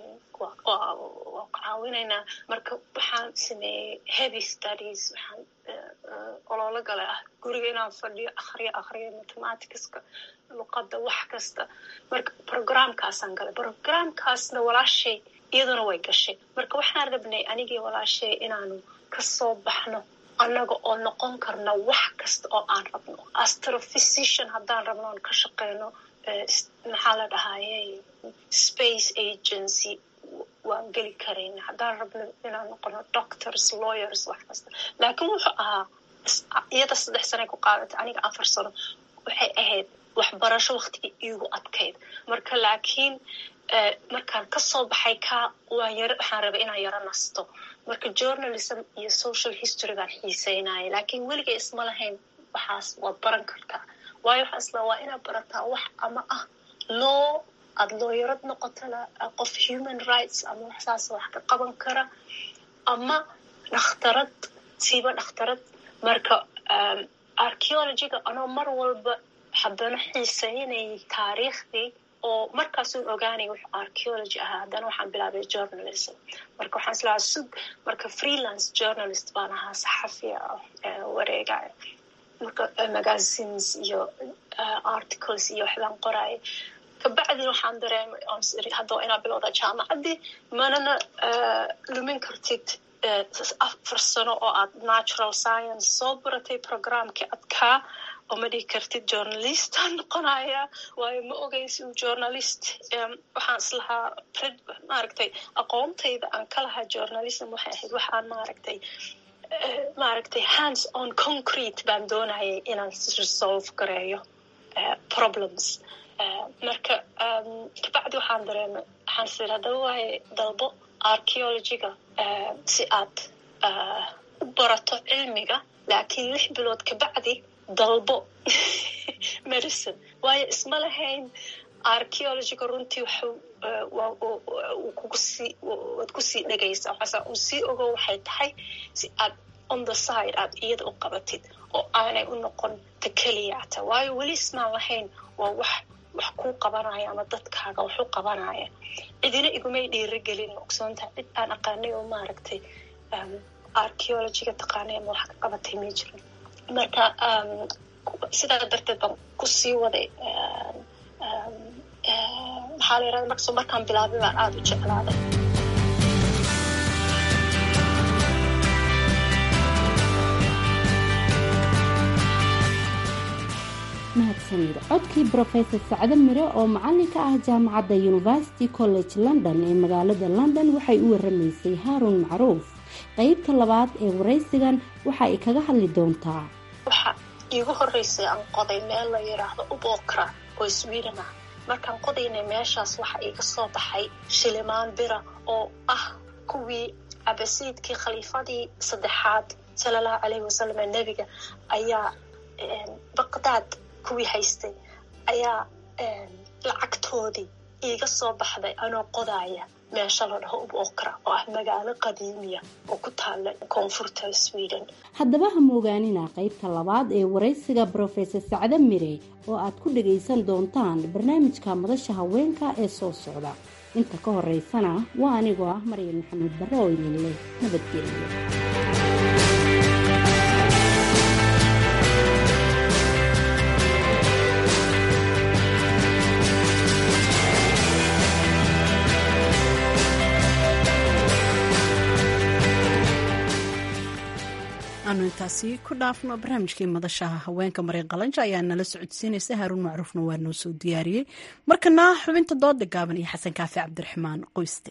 Speaker 3: waa caawinaynaa. marka waxaan sameeyey heavy studies, waxaan ololo galay guriga inaan fadhiyo akhriyo mathematicska, luqadda, wax kasta. marka programkaasaan galay. programkaasna walaashay iyaduna way gashay. marka waxaan rabnay anigii walaashay inaanu ka soo baxno annaga oo noqon karna wax kasta oo aan rabno. astrophysician haddaan rabno aan ka shaqeyno maxaa la dhahayay space agency waan geli karayna. haddaan rabno inaan noqono doctors, lawyers, wax kasta. laakiin wuxuu ahaa iyada 3 sano ku qaadatay, aniga 4 sano. waxay ahayd waxbarasho waqtigii iigu adkayd. marka laakiin markaan ka soo baxay waxaan rabay inaan yaro nasto. marka journalism iyo social history baan xiiseynaya, laakiin weligay isma lahayn waxaas waad baran kartaa. waayo waxaa isla waa inaad barataa wax ama law, aad lawyerad noqotana qof human rights ama waxsaas wax ka qaban kara, ama dhakhtarad. marka archaeologyga anoo mar walba haddana xiiseynayay taariikhdii oo markaasuu ogaanay wuxuu archaeology ahaa. haddana waxaan bilaabay journalism. marka waxaan islahaa marka freelance journalist baan ahaa, saxafiya wareegaya. marka magazines iyo articles iyo waxbaan qoraya. kabacdina waxaan dareemay haddaba inaa bilowda jaamacaddii, manana lumin kartid 4 sano oo aad natural science soo baratay programkii adkaa oo ma dhihi kartid journalistaan noqonaya, waayo ma ogeysi journalist. waxaan islahaa aqoontayda aan ka lahaa journalism waxay ahayd waxaan hands on concrete baan doonayay inaan resolve gareeyo problems. marka kabacdi waxaan dareemay waxaan sir haddaba waaye dalbo archaeologiga si aad u barato cilmiga laakiin 6 bilood kabacdi dalbo medicine waayo isma lahayn archaeologiga runtii waad kusii dhagaysaa waxaasa uu sii ogo waxay tahay si aad on the side aad iyada u qabatid oo aanay u noqon ta keliyata waayo weli ismaan lahayn waa wax kuu qabanaya ama dadkaaga wax u qabanaya cidina igumay dhiirigelin ogsoontahay cid aan aqaanay oo maaragtay archaeologiga taqaanay ama wax ka qabatay ma jirin marka sidaa darteed baan kusii waday maxaa la yidhahda markaan bilaabay baan aada u jeclaaday
Speaker 12: mahadsanid codkii brofesor sacde mire oo macalin ka ah jaamacadda university college london ee magaalada london waxay u waramaysay haaruun macruuf qaybta labaad ee waraysigan waxa ay kaga hadli doontaa
Speaker 3: waxa iigu horeysay aan qoday meel la yidhaahdo ubokra oo sweden ah markaan qodaynay meeshaas waxa iga soo baxay shilimaan bira oo ah kuwii cabasiidkii khaliifadii 3aad sallallahu alayhi wasallam ee nabiga ayaa baqdaad kuwii haystay ayaa lacagtoodii iga soo baxday anoo qodaaya meesha la dhaho ubokra oo ah magaalo qadiimiya oo ku taala koonfurta Sweden.
Speaker 12: haddaba ha moogaanina qaybta labaad ee waraysiga brofesor sacde mire oo aad ku dhagaysan doontaan barnaamijka madasha haweenka ee soo socda inta ka horeysana waa anigoo ah Maryam Maxamed Barro oo idin leh nabadgelyo.
Speaker 1: aanu intaasi ku dhaafno barnaamijkii madashaha haweenka Maryam Qalanja ayaa nala socodsiinaysa Haaruun Macruufna waa noo soo diyaariyey markana xubinta dooda gaaban iyo Xasan Kaafi Cabdiraxmaan Qoyste.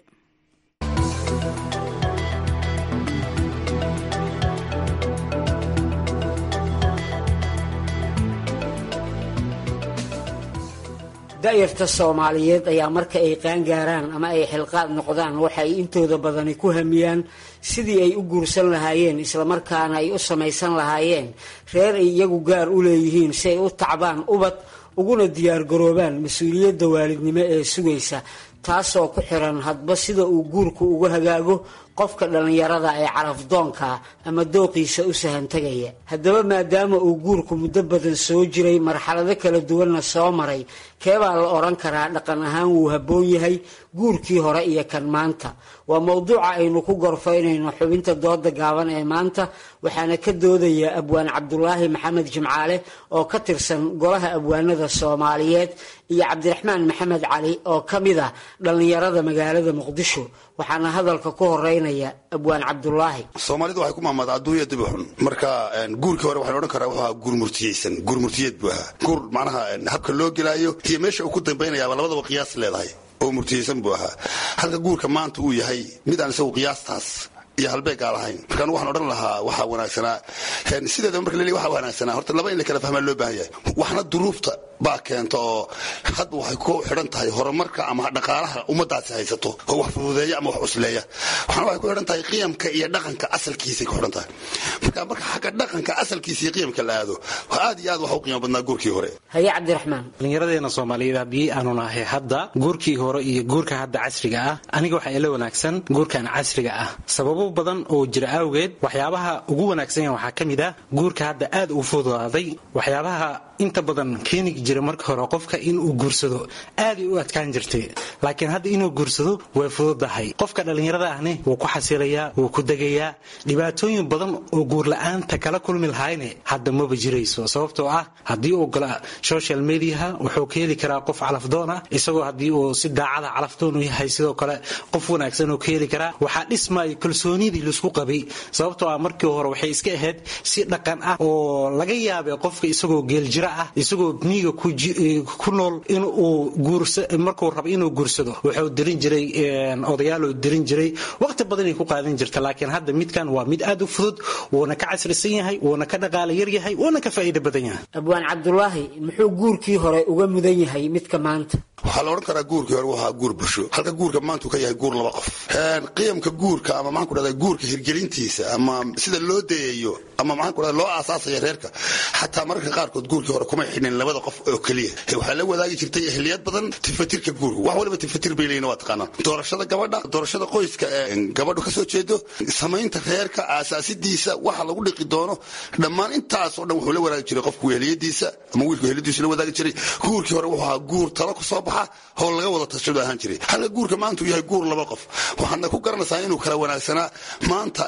Speaker 14: da'yarta Soomaaliyeed ayaa marka ay qaan gaaraan ama ay xilqaad noqdaan waxa ay intooda badani ku hamiyaan sidii ay u guursan lahaayeen isla markaana ay u samaysan lahaayeen reer ay iyagu gaar u leeyihiin si ay u tacbaan ubad uguna diyaar garoobaan mas'uuliyadda waalidnimo ee sugaysa taasoo ku xiran hadba sida uu guurku ugu hagaago qofka dhalinyarada ee carafdoonka ama dooqiisa u sahan tagaya. haddaba maadaama uu guurku muddo badan soo jiray marxalado kala duwanna soo maray keebaa la oran karaa dhaqan ahaan wuu habboon yahay guurkii hore iyo kan maanta waa mowduuca aynu ku gorfaynayno xubinta dooda gaaban ee maanta waxaana ka doodaya abwaan Cabdulaahi Maxamed Jimcaale oo ka tirsan golaha abwaanada Soomaaliyeed iyo Cabdiraxmaan Maxamed Cali oo kamid ah dhalinyarada magaalada Muqdisho waxaana hadalka ku horeynaya abwaan Cabdulaahi.
Speaker 15: Soomaalidu waxay ku maamad adduunyada dib u xun marka guurkii hore waxaan oran karaa waxa guur murtiyeysan guur murtiyeed buu ahaa guur macnaha habka loo gelaayo iyo meesha uu ku dambeynaya labadaba qiyaas leedahay oo murtiyeysan buu ahaa halka guurka maanta uu yahay mid aan isagu qiyaastaas iyo halbeeg aan lahayn markaan waxaan odhan lahaa waxa wanaagsanaa sideeda marka leeyahay waxa wanaagsanaa horta laba in la kala fahmaa loo baahan yahay waxna duruufta baa keento oo hadba waxay ku xidhan tahay horumarka ama dhaqaalaha ummadaasi haysato oo wax fududeeya ama wax cusleeya waxna waxay ku xidhan tahay qiyamka iyo dhaqanka asalkiisa ku xidhan tahay marka xagga dhaqanka asalkiisa iyo qiyamka la aado aad iyo aad wax u qiimo badnaa guurkii hore.
Speaker 14: Haye Cabdiraxmaan.
Speaker 13: Dhalinyaradeena Soomaaliyeed haddii aanu nahay hadda guurkii hore iyo guurka hadda casriga ah aniga waxa ila wanaagsan guurkan casriga ah sababo badan oo jira awgeed waxyaabaha ugu wanaagsan waxaa kamid ah guurka hadda aad u fududaaday waxyaabaha inta badan keeni jira marka hore qofka in uu guursado aad u adkaan jirtay laakiin hadda inuu guursado way fududahay qofka dhalinyarada ahne wuu ku xasilayaa wuu ku dagayaa dhibaatooyin badan oo guur la'aanta kala kulmi lahayne hadda ma jirayso sababtoo ah haddii uu gala social media wuxuu ka heli karaa qof calafdoon ah isagoo haddii uu si daacada calafdoon u yahay sidoo kale qof wanaagsan oo ka heli karaa waxaa dhismay kalsoonidii la isku qabay sababtoo ah markii hore waxay iska ahayd si dhaqan ah oo laga yaabay qofka isagoo geeljira isagoo miyiga ku nool in uu guursado markuu rabo inuu guursado wuxuu dirin jiray odayaal oo dirin jiray waqti badan ay ku qaadan jirta laakiin hadda midkan waa mid aad u fudud wuuna ka casrisan yahay, wuuna ka dhaqaale yar yahay, wuuna ka faa'iido badan yahay.
Speaker 14: abwaan cabdulaahi muxuu guurkii hore uga mudan yahay midka maanta?
Speaker 15: waxaa la odhan karaa guurkii hore waxaa guur bulsho, halka guurka maanta uu ka yahay guur laba qof. qiyamka guurka ama maxaan ku dhahdaa guurka hirgelintiisa ama sida loo dayayo ama maxaan ku dhahdaa loo aasaasaya reerka, xataa mararka qaarkood guurkii hore kuma xidhin labada qof oo keliya. waxaa la wadaagi jirtay ehliyad badan, tifatirka guurka wax waliba tifatir bay leeyihiin waa taqaanaa. doorashada gabadha, doorashada qoyska gabadhu ka soo jeedo, samaynta reerka, aasaasidiisa, waxa lagu dhiqi doono, dhammaan intaas oo dhan wuxuu la wadaagi jiray qofku ehliyadiisa ama wiilku ehliyadiisa la wadaagi jiray. guurkii hore wuxuu ahaa guur talo ku soo baxa oo laga wada tashado ahaan jiray. halka guurka maanta uu yahay guur laba qof. waxaadna ku garanaysaa inuu kala wanaagsanaa. maanta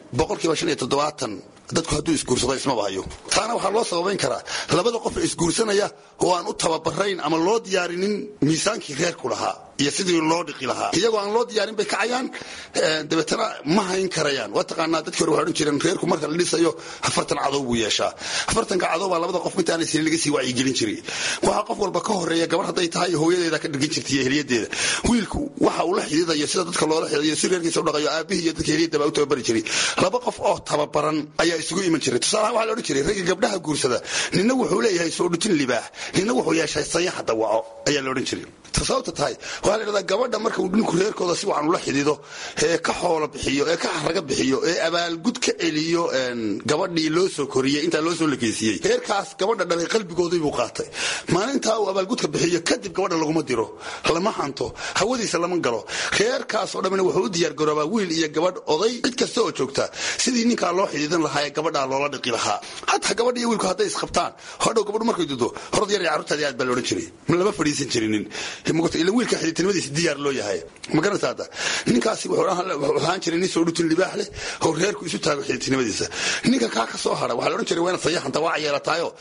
Speaker 15: 75% dadku hadduu isguursado ismaba hayo. taana waxaa loo sababayn karaa labada qof ee isguursanaya oo aan u tababarayn ama loo diyaarinin miisaankii reerku lahaa iyo sidii loo dhiqi lahaa. iyagoo aan loo diyaarin bay kacayaan, dabeetana ma hayn karayaan. waa taqaanaa dadkii hore waxay odhan jireen reerku marka la dhisayo 40 cadow buu yeeshaa. 40 cadow baa labada qof intaanay siin laga sii wacyigelin jiray. waxaa qof walba ka horeeya gabar hadday tahay hooyadeeda ka dhigin jirtay ehliyadeeda. wiilku waxa uu la xididayo sida dadka loola xididayo si reerkiisa u dhaqayo aabihii iyo dadka ehliyada baa u tababari jiray. laba qof oo tababaran ayaa isugu iman jiray. tusaalahaan waxaa la odhan jiray ragga gabdhaha guursada ninna wuxuu leeyahay soo dhutin libaax, ninna wuxuu yeeshay sayaxa dawaco ayaa la odhan jiray. sababta tahay waxaa la yidhahdaa gabadha marka uu dhinku reerkooda si wacan ula xidido, ee ka xoolo bixiyo, ee ka xaraga bixiyo, ee abaalgud ka celiyo gabadhii loo soo koriyey intaa loo soo lakeysiyey, reerkaas gabadha dhalay qalbigoodii buu qaatay. maalintaa uu abaalgudka bixiyo kadib gabadha laguma diro, lama hanto, hawadiisa lama galo. reerkaas oo dhamina wuxuu u diyaar garoobaa wiil iyo gabadh, oday, cid kasta oo joogta sidii ninkaa loo xididan lahaa ee gabadhaa loola dhiqi lahaa. hataa gabadha iyo wiilku hadday isqabtaan, hodhow gabadhu markay dudo horad yar iyo carruurtaadii aad baa la odhan jiray, lama fadhiisan jirinin. ila wiilka xididnimadiisa diyaar loo yahay. ma garanaysaa hadda ninkaasi wuxuu ahaan jiray nin soo dhutin libaax leh oo reerku isu taago xididnimadiisa. ninka kaa ka soo hara waxaa la odhan jiray waa inaad sayaxanta waa yeelataayo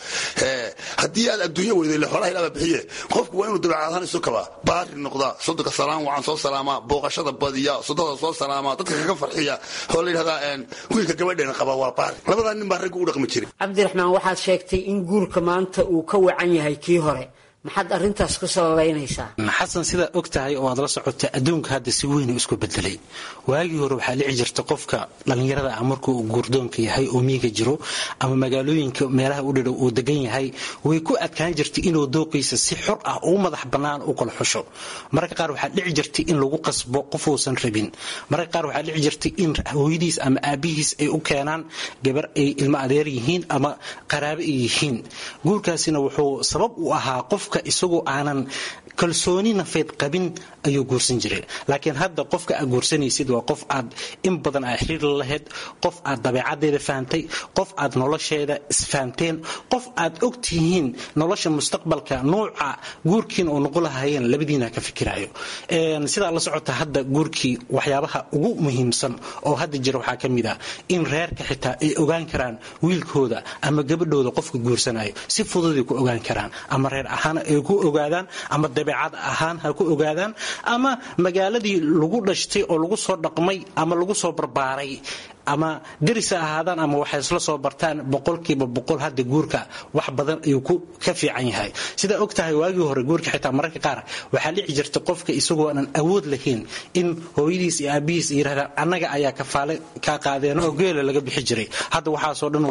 Speaker 15: haddii aad adduunyo weydo ile xoolaha ilaaba bixiye qofku waa inuu dabeecad ahaan isu kabaa, baari noqdaa, sodonka salaam wacan soo salaamaa, booqashada badiya, sodada soo salaamaa, dadka kaga farxiya oo la yidhahdaa wiilka gabadheena qaba waa baari. labadaa nin baa raggu u dhaqmi jiray.
Speaker 14: cabdiraxmaan, waxaad sheegtay in guurka maanta uu ka wacan yahay kii hore. maxaad arrintaas ku sababaynaysaa?
Speaker 13: xasan, sidaa og tahay oo aad la socotay adduunka hadda si weyn isku bedelay. waagii hore waxaa dhici jirta qofka dhallinyarada ah markuu guurdoonka yahay oo miyiga jiro ama magaalooyinka meelaha u dhidhow uu degan yahay, way ku adkaan jirtay inuu dooqiisa si xor ah oo madax bannaan u kala xusho. mararka qaar waxaa dhici jirtay in lagu qasbo qof uusan rabin. mararka qaar waxaa dhici jirtay in hooyadiis ama aabihiis ay u keenaan gabar ay ilmo adeer yihiin ama qaraabo ay yihiin. guurkaasina wuxuu sabab u ahaa qofka isagoo aanan kalsooni nafeed qabin ayuu guursan jiray. laakiin hadda qofka aad guursanaysid waa qof aad in badan aad xiriir la lahayd, qof aad dabeecadeeda fahantay, qof aad nolosheeda isfahanteen, qof aad og tihiin nolosha mustaqbalka nooca guurkiina oo noqon lahaayeen labadiina ka fikirayo. sidaa la socota hadda guurkii waxyaabaha ugu muhiimsan oo hadda jira waxaa ka mid ah in reerka xitaa ay ogaan karaan wiilkooda ama gabadhooda qofka guursanayo si fududay ku ogaan karaan, ama reer ahaan ay ku ogaadaan, ama dabeecad ahaan ha ku ogaadaan, ama magaaladii lagu dhashtay oo lagu soo dhaqmay ama lagu soo barbaaray ama daris ahaadaan ama waxay isla soo bartaan. 100% hadda guurka wax badan ayuu ka fiican yahay. sidaa og tahay waagii hore guurka xitaa mararka qaar waxaa dhici jirta qofka isagoo aanan awood lahayn in hooyadiis iyo aabihiis yiraahdaan annaga ayaa kafaale ka qaadeen oo geela laga bixi jiray. hadda waxaasoo dhan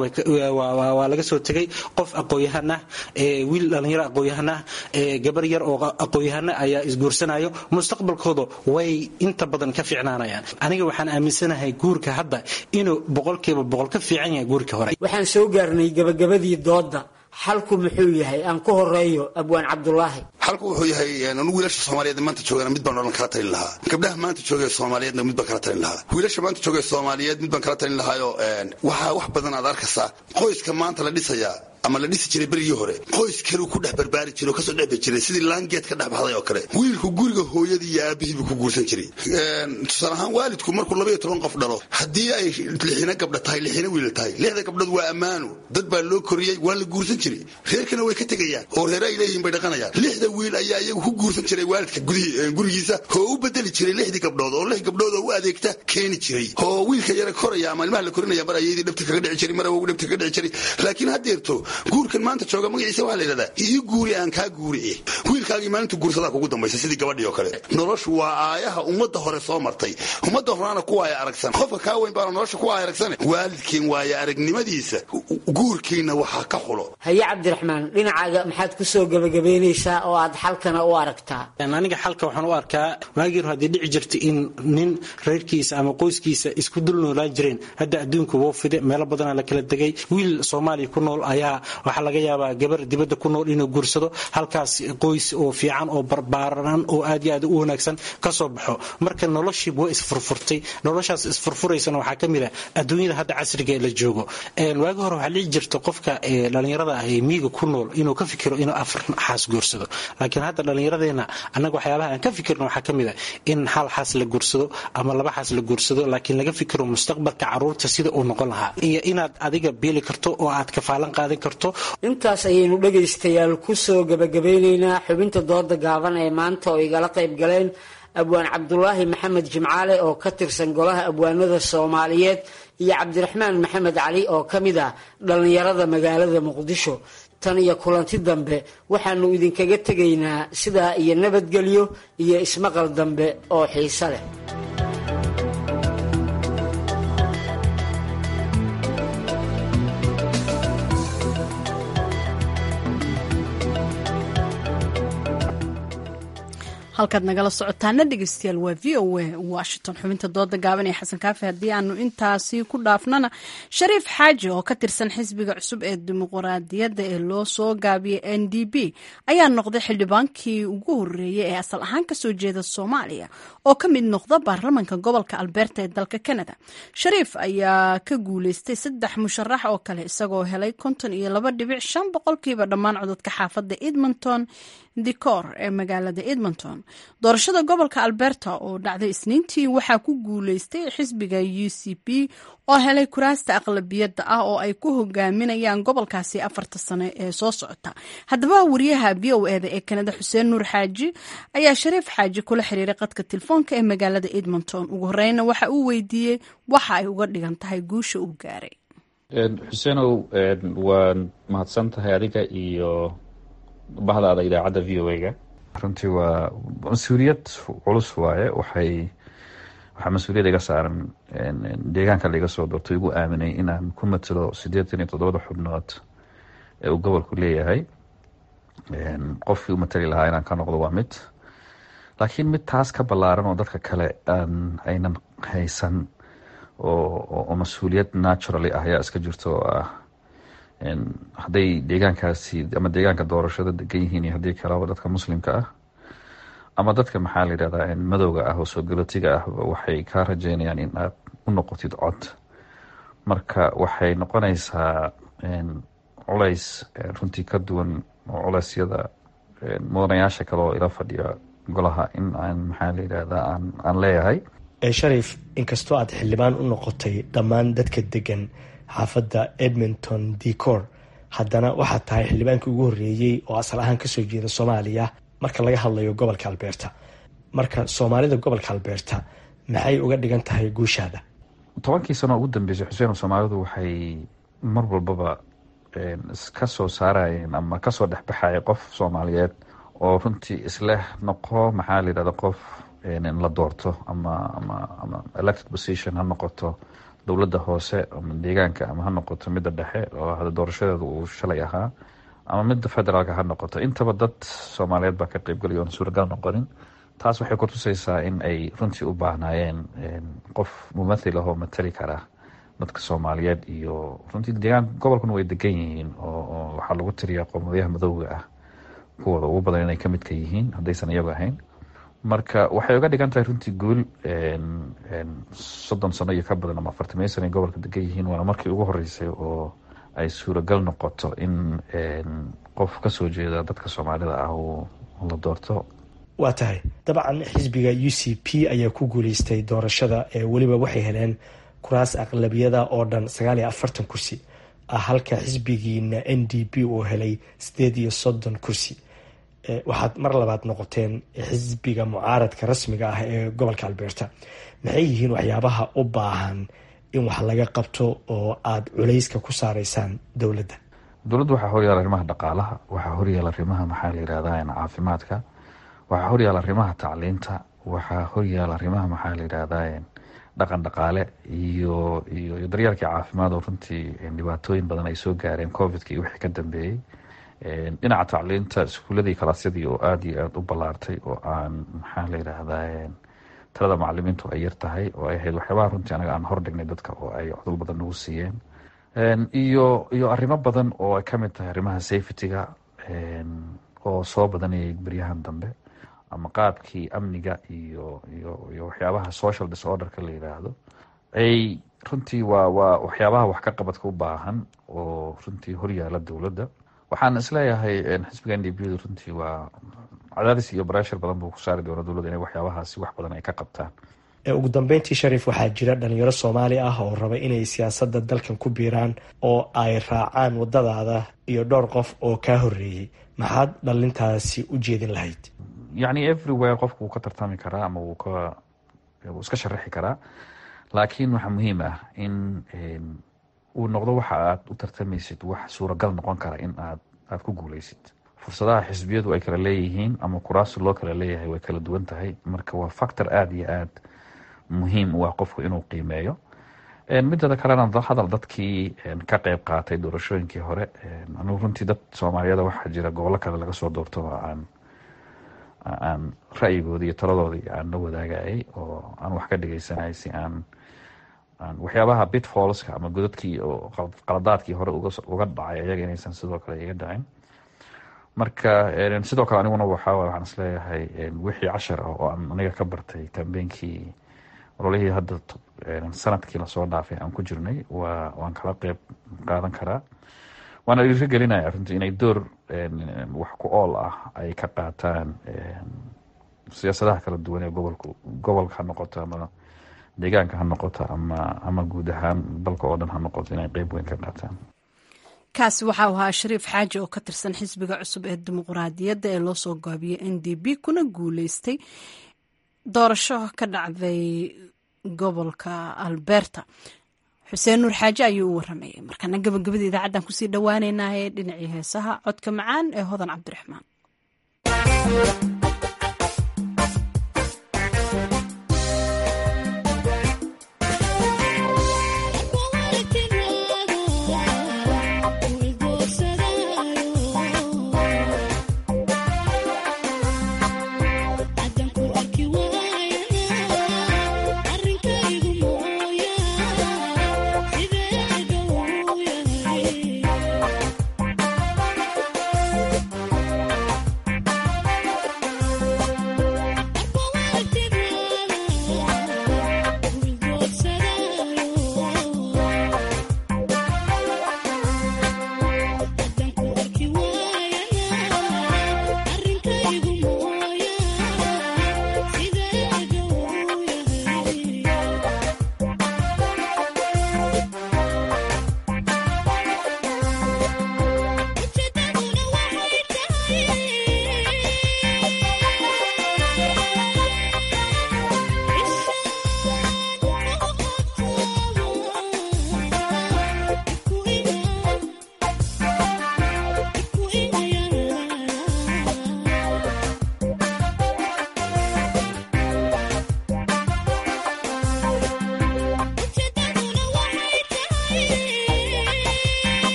Speaker 13: waa laga soo tegay. qof aqooyahan ah, wiil dhalinyaro aqooyahan ah, gabar yar oo aqooyahan ayaa isguursanayo, mustaqbalkooda way inta badan ka fiicnaanayaan. aniga waxaan aaminsanahay guurka hadda inuu 100% ka fiican yahay guurka hore.
Speaker 14: waxaan soo gaarnay gabagabadii dooda. xalku muxuu yahay? aan ku horeeyo abwaan cabdulaahi.
Speaker 15: xalku wuxuu yahay anu wiilasha Soomaaliyeed maanta joogaan mid baan oran kala talin lahaa. gabdhaha maanta joogay Soomaaliyeedna mid baan kala talin lahaa. wiilasha maanta joogay Soomaaliyeed mid baan kala talin lahaa. waxa wax badan aad arkaysaa qoyska maanta la dhisayaa ama la dhisi jiray berigii hore qoys kale ku dhex barbaari jiray oo ka soo dhex jiray sidii laangeed ka dhex baxday oo kale. wiilku guriga hooyadii iyo aabihii ku guursan jiray. tusaale ahaan waalidku markuu 12 qof dhalo haddii ay 6 gabdho tahay 6 wiil tahay 6 gabdhood waa ammaano, dad baa loo koriyay, waa la guursan jiray. reerkana way ka tegayaan oo reer ay leeyihiin bay dhaqanayaan. 6 wiil ayaa iyagu ku guursan jiray waalidka gurigiisa oo u bedeli jiray 6 gabdhood oo 6 gabdhood oo u adeegta keeni jiray. oo wiilka yara koraya ama ilmaha la korinaya mar ayadii dhabta kaga dhici jiray, mar uu dhabta kaga dhici jiray. laakiin haddeerto guurkan maanta jooga magaciisa waxaa la yidhahdaa ii guuri aan kaa guuriye wiilkaagii maalintu guursadaa kugu dambaysa sidii gabadhii oo kale noloshu waa aayaha ummadda hore soo martay ummadda horena ku waaya aragsan qofka kaa weyn baana nolosha ku waaya aragsane waalidkiin waaya aragnimadiisa guurkiina waxaa ka xulo.
Speaker 14: haye cabdiraxmaan dhinacaaga maxaad ku soo gabagabaynaysaa oo aad xalkana u aragtaa?
Speaker 13: aniga xalka waxaan u arkaa waagii hore haddii dhici jirta in nin reerkiisa ama qoyskiisa isku dul noolaan jireen hadda adduunka woo fide meelo badanaa la kala degay wiil soomaaliya ku nool ayaa waxaa laga yaabaa gabar dibadda ku nool inuu guursado halkaas qoys oo fiican oo barbaaran oo aad iyo aad u wanaagsan ka soo baxo marka noloshii waa isfurfurtay noloshaas isfurfuraysana waxaa ka mid ah adduunyada hadda casriga ee la joogo waagi hore waxaa dhici jirta qofka dhalinyarada ah ee miyiga ku nool inuu ka fikiro inuu 4 xaas guursado laakiin hadda dhalinyaradeena annaga waxyaabaha aan ka fikirno waxaa ka mid ah in hal xaas la guursado ama 2 xaas la guursado laakiin laga fikiro mustaqbalka carruurta sida uu noqon lahaa iyo inaad adiga biili karto oo aad kafaalan qaadan karto.
Speaker 14: intaas ayaynu dhegaystayaal ku soo gabagabeynaynaa xubinta dooda gaaban ee maanta oo igala qayb galeen abwaan cabdulaahi maxamed jimcaale oo ka tirsan golaha abwaanada soomaaliyeed iyo cabdiraxmaan maxamed cali oo ka mid ah dhallinyarada magaalada muqdisho. tan iyo kulanti dambe waxaanu idinkaga tegaynaa sidaa iyo nabadgelyo iyo ismaqal dambe oo xiiso leh.
Speaker 1: halkaad nagala socotaana dhegeystayaal waa v o a washington. xubinta dooda gaaban ee xasan kaafi haddii aanu intaasi ku dhaafnana shariif xaaji oo ka tirsan xisbiga cusub ee dimuqraadiyadda ee loo soo gaabiyey n d p ayaa noqday xildhibaankii ugu horeeyey ee asal ahaan kasoo jeeda soomaaliya oo ka mid noqda baarlamanka gobolka alberta ee dalka canada. shariif ayaa ka guuleystay 3 musharax oo kale isagoo helay 52.5 boqolkiiba dhammaan codadka xaafadda edmonton dicor ee magaalada edmonton. doorashada gobolka alberta oo dhacday isniintii waxaa ku guuleystay xisbiga UCP oo helay kuraasta aqlabiyadda ah oo ay ku hogaaminayaan gobolkaasi 4 sano ee soo socota. haddaba wariyaha VOA ee Canada Xuseen Nuur Xaaji ayaa Shariif Xaaji kula xiriiray qadka telefoonka ee magaalada Edmonton. ugu horeyna waxa uu weydiiyey waxa ay uga dhigan tahay guusha uu gaaray.
Speaker 16: Xuseenow waan mahadsan tahay adiga iyo bahdaada idaacadda VOA-ga. runtii waa mas-uuliyad culus waaye waxaa mas-uuliyad iga saaran deegaanka laiga soo doortay igu aaminay inaan ku matalo 87 xubnood ee uu gobolku leeyahay. qofkii u matali lahaa inaan ka noqdo waa mid, laakiin mid taas ka ballaaran oo dadka kale aynan haysan oo mas-uuliyad naturally ah ayaa iska jirto oo ah hadday deegaankaasi ama deegaanka doorashada degan yihiin iyo haddii kalaba dadka muslimka ah ama dadka maxaa la yidhahdaa madowga ah oo soo galootiga ah waxay kaa rajeynayaan in aad u noqotid cod. marka waxay noqonaysaa culays runtii ka duwan oo culeysyada mudanayaasha kale oo ila fadhiya golaha in aan maxaa la yidhahdaa aan leeyahay.
Speaker 17: Shariif, inkastoo aad xildhibaan u noqotay dhammaan dadka degan xaafadda Edmonton Dicor, haddana waxaad tahay xildhibaankii ugu horreeyey oo asal ahaan kasoo jeeda Soomaaliya marka laga hadlayo gobolka Alberta. marka Soomaalida gobolka Alberta maxay uga dhigan tahay guushaada?
Speaker 16: 10 sano ugu dambeysay Xuseen, Soomaalidu waxay mar walbaba ka soo saarayeen ama ka soo dhexbaxay qof Soomaaliyeed oo runtii isleh noqo maxaa la yidhahdaa qof la doorto ama elected position ha noqoto dowladda hoose ama deegaanka ama ha noqoto midda dhexe oo hada doorashadeedu uu shalay ahaa ama midda federaalka ha noqoto. intaba dad Soomaaliyeed baa ka qaybgalaya oon suuragal noqonin. taas waxay ku tusaysaa in ay runtii u baahnaayeen qof mumathil ah oo matali kara dadka Soomaaliyeed iyo runtii deegaanka gobolkuna way degan yihiin oo waxaa lagu tiriyaa qowmiyadaha madowga ah kuwooda ugu badan inay ka midka yihiin haddaysan iyagu ahayn. marka waxay uga dhigan tahay runtii guul 30 sano iyo ka badan ama 40 sano ay gobolka degan yihiin. waana markii ugu horeysay oo ay suuragal noqoto in qof ka soo jeeda dadka Soomaalida ah oo la doorto.
Speaker 17: waa tahay dabcan xisbiga UCP ayaa ku guuleystay doorashada ee weliba waxay heleen kuraas aqlabiyada oo dhan 49 kursi ah halka xisbigiina NDP uu helay 38 kursi. waxaad mar labaad noqoteen xisbiga mucaaradka rasmiga ah ee gobolka Alberta. maxay yihiin waxyaabaha u baahan in wax laga qabto oo aad culayska ku saaraysaan dowladda?
Speaker 16: dowladdu waxaa horyaala arrimaha dhaqaalaha, waxaa horyaala arrimaha maxaa la yidhahdaa caafimaadka, waxaa horyaala arrimaha tacliinta, waxaa horyaala arrimaha maxaa la yidhahdaa dhaqan dhaqaale iyo daryeelkii caafimaad oo runtii dhibaatooyin badan ay soo gaareen covidka iyo wixii ka dambeeyey. dhinaca tacliinta iskuuladii kalaasyadii oo aada iyo aada u ballaartay oo aan maxaa la yidhaahdaa talada macalimiintu ay yar tahay oo ay ahayd waxyaabaha runtii anaga aan hordhignay dadka oo ay codol badan nagu siiyeen, iyo arrimo badan oo ay kamid tahay arrimaha safetyga oo soo badanayay beryahan dambe, ama qaabkii amniga iyo waxyaabaha social disorderka la yidhaahdo. ay runtii waa waxyaabaha wax ka qabadka u baahan oo runtii horyaala dowladda. waxaan isleeyahay xisbiga NDP runtii waa cadaadis iyo breshar badan buu ku saari doona dowladda inay waxyaabahaasi wax badan ay ka qabtaan.
Speaker 17: ugu dambeyntii Shariif, waxaa jira dhalinyaro Soomaali ah oo raba inay siyaasadda dalkan ku biiraan oo ay raacaan wadadaada iyo dhowr qof oo ka horeeyay. maxaad dhalintaasi u jeedin lahayd?
Speaker 16: yacni everywhere qofku wuu ka tartami karaa ama wuu iska sharaxi karaa, laakiin waxaa muhiim ah in uu noqdo waxa aad u tartamaysid wax suuragal noqon kara in aad ku guuleysid. fursadaha xisbiyadu ay kala leeyihiin ama kuraasi loo kala leeyahay way kala duwan tahay, marka waa factor aada iyo aad muhiim u ah qofku inuu qiimeeyo. midada kalena hadal dadkii ka qayb qaatay doorashooyinkii hore, anugu runtii dad Soomaaliyada waxaa jira gobollo kale laga soo doorto oo aan ra'yigoodii iyo taladoodii aan la wadaagayay oo aan wax ka dhegeysanayay si aan waxyaabaha pitfallska ama godadkii oo qaladaadkii hore uga dhacay ayaga inaysan sidoo kale iga dhacin. marka sidoo kale aniguna waxaan isleeyahay wixii cashar ah oo aan aniga ka bartay kambeynkii ololihii hadda sanadkii lasoo dhaafay aan ku jirnay waan kala qeyb qaadan karaa. waana dhiiri gelinaya runtii inay door wax ku ool ah ay ka qaataan siyaasadaha kala duwan ee gobolka ha noqoto ama deegaanka ha noqoto ama guud ahaan dalka oo dhan ha noqoto inay qeyb weyn ka qaataan.
Speaker 1: kaasi waxaa ahaa Shariif Xaaji oo ka tirsan xisbiga cusub ee dimuqraadiyadda ee loo soo gaabiyey NDP kuna guuleystay doorasho ka dhacday gobolka Alberta. xuseen nuur xaaji ayuu u waramayay. markana gabagabada idaacaddan kusii dhawaaneynaa ee dhinacii heesaha codka macaan ee Hodan Cabdiraxmaan.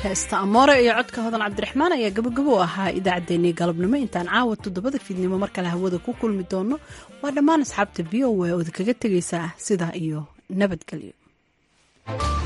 Speaker 1: heesta amoore iyo codka hodan cabdiraxmaan ayaa gabagabo u ahaa idaacaddeenii galabnimo intaan caawa 7 fiidnimo mar kale hawada ku kulmi doono waa dhammaan asxaabta v o a oo kaga tegaysaa sidaa iyo nabadgelyo.